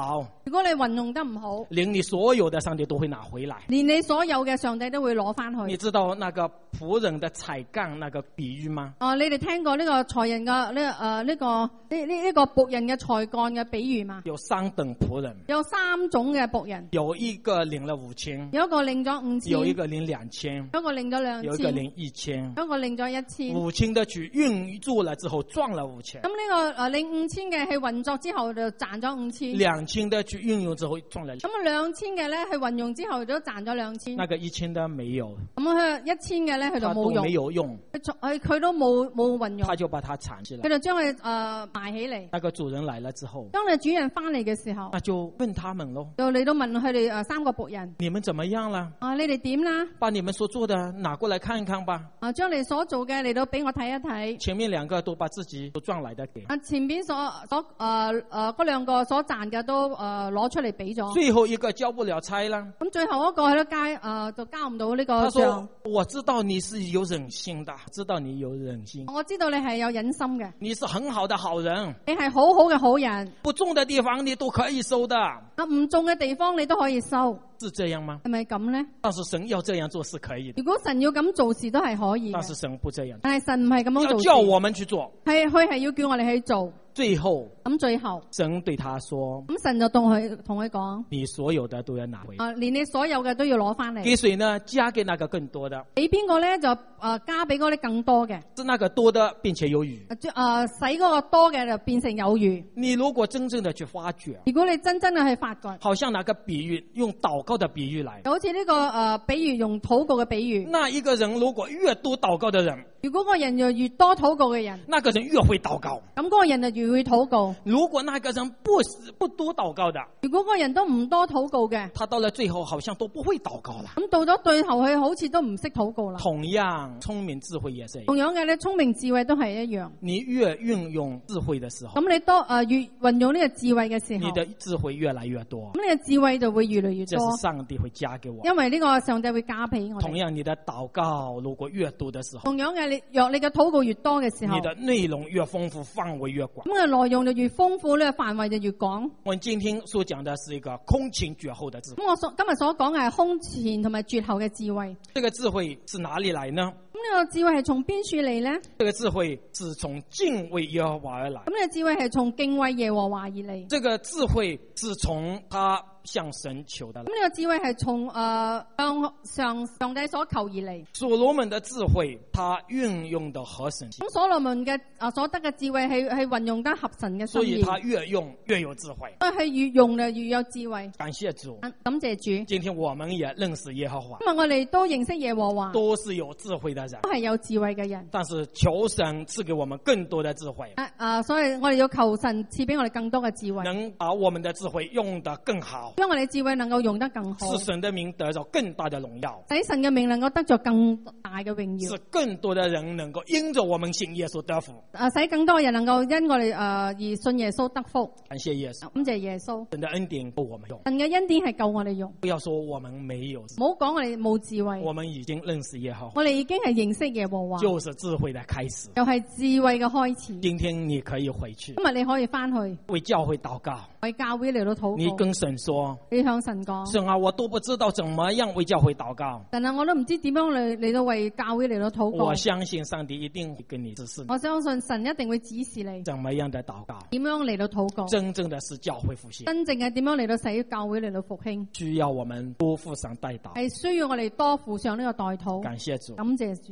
如果你運用得唔好， 連你所有的上帝都會拿回來。 連你所有嘅上帝都會攞翻去。 你知道那個僕人的才幹那個比喻嗎？ 哦、呃，你哋聽過呢個才人嘅呢誒呢個呢呢呢個僕人嘅才幹嘅比喻嘛？ 有三等僕人， 有三種嘅僕人， 有一個領了五千， 有一個領咗五千， 有一個領兩千， 有一個領咗兩千， 有一個領一千， 有一個領咗一千。 五千的去運作了之後賺了五千。 咁呢個誒領五千嘅去運作之後就賺咗五千。 兩千的去運用之後賺了。 咁啊兩千嘅咧去運用之後都賺咗兩千。 那個一千的沒有。 咁佢一千嘅咧佢就冇用。 沒有用。 佢佢都冇冇運用。 他就把它藏起來。 佢就將佢誒埋起嚟。 那個主人來了之後， 當你主人翻嚟嘅時候， 那就問他們咯。 就嚟到問佢哋誒三個僕人， 你們怎麼樣啦？ 啊，你哋點啦？ 把你們所做的拿過來看一看吧。 啊，將你所做嘅嚟到俾我睇一睇。 前面兩個都把自己都賺來的給。 啊，前邊所所誒誒嗰兩個所賺嘅都誒攞、呃、出嚟俾咗。 最後一個交不了差啦。 咁最後一個喺度交誒就交唔到呢個賬。 他說：我知道你是有忍心的，知道你有忍心。 我知道你係有忍心嘅。 你是很好的好人。 你係好好嘅好人。 不種的地方你都可以收的。 啊，唔種嘅地方你都可以收。 是這樣嗎？ 係咪咁咧？ 但是神要這樣做是可以的。 如果神要咁做事都係可以嘅。 但是神不這樣。 但係神唔係咁樣做事。 要叫我們去做。 係佢係要叫我哋去做。 最後， 咁最後， 神對他說： 咁神就同佢同佢講， 你所有的都要拿回。 啊，連你所有嘅都要攞翻嚟。 給誰呢？加給那個更多的。 俾邊個咧就誒加俾嗰啲更多嘅。 是那個多的，並且有餘。 誒、呃，使嗰個多嘅就變成有餘。 你如果真正的去發掘， 如果你真正嘅去發掘， 好像那個比喻，用禱告的比喻來， 就好似呢、這個誒、呃，比喻用禱告嘅比喻。 那一個人如果越多禱告的人， 如果個人就越多禱告嘅人， 那個人越會禱告。 咁嗰個人就越會禱告。 如果那個人不不多禱告的， 如果個人都唔多禱告嘅， 他到了最後好像都不會禱告了。 咁到咗最後，佢好似都唔識禱告啦。 同樣，聰明智慧也是。 同樣嘅咧，聰明智慧都係一樣。 你越運用智慧的時候， 咁你多誒、呃、越運用呢個智慧嘅時候， 你的智慧越來越多。 咁你嘅智慧就會越嚟越多。 這是上帝會加給我。 因為呢個上帝會加俾我哋。 同樣，你的禱告如果越多的時候， 同樣嘅你若你嘅禱告越多嘅時候， 你的內容越豐富，範圍越廣。 咁嘅內容就越豐富，呢個範圍就越廣。 我今天所講的是一個空前絕後的智慧。 咁我所今日所講嘅係空前同埋絕後嘅智慧。 這個智慧是哪裏來呢？ 咁呢個智慧係從邊處嚟呢？ 這個智慧是從敬畏耶和華而來。 咁呢個智慧係從敬畏耶和華而嚟。 這個智慧是從他向神求的。 咁呢個智慧係從誒向上上帝所求而嚟。 所羅門的智慧，他運用的合神心。 咁所羅門嘅啊所得嘅智慧係係運用得合神嘅心意。 所以他越用越有智慧。 所以係越用就越有智慧。 感謝主， 感謝主。 今天我們也認識耶和華。 因為我哋都認識耶和華， 都是有智慧的人， 都係有智慧嘅人。 但是求神賜給我們更多的智慧。 啊啊，所以我哋要求神賜俾我哋更多嘅智慧， 能把我們的智慧用得更好， 將我哋智慧能夠用得更好， 使神的名得到更大的榮耀， 使神嘅名能夠得着更大嘅榮耀， 使更多的人能夠因着我們信耶穌得福。 啊，使更多人能夠因我哋誒而信耶穌得福。 感謝耶穌， 感謝耶穌， 神的恩典夠我們用， 神嘅恩典係夠我哋用。 不要說我們沒有， 唔好講我哋冇智慧， 我們已經認識耶和華， 我哋已經係認識耶和華， 就是智慧的開始， 又係智慧嘅開始。 今天你可以回去， 今日你可以翻去為教會禱告， 為教會嚟到禱告。 你跟神說， 你向神講， 神啊，我都不知道怎麼樣為教會禱告， 神啊，我都唔知點樣嚟嚟到為教會嚟到禱告。 我相信上帝一定會跟你指示， 我相信神一定會指示你怎麼樣的禱告， 點樣嚟到禱告， 真正的是教會復興， 真正嘅點樣嚟到使教會嚟到復興， 需要我們多付上代禱， 係需要我哋多付上呢個代禱。 感謝主， 感謝主。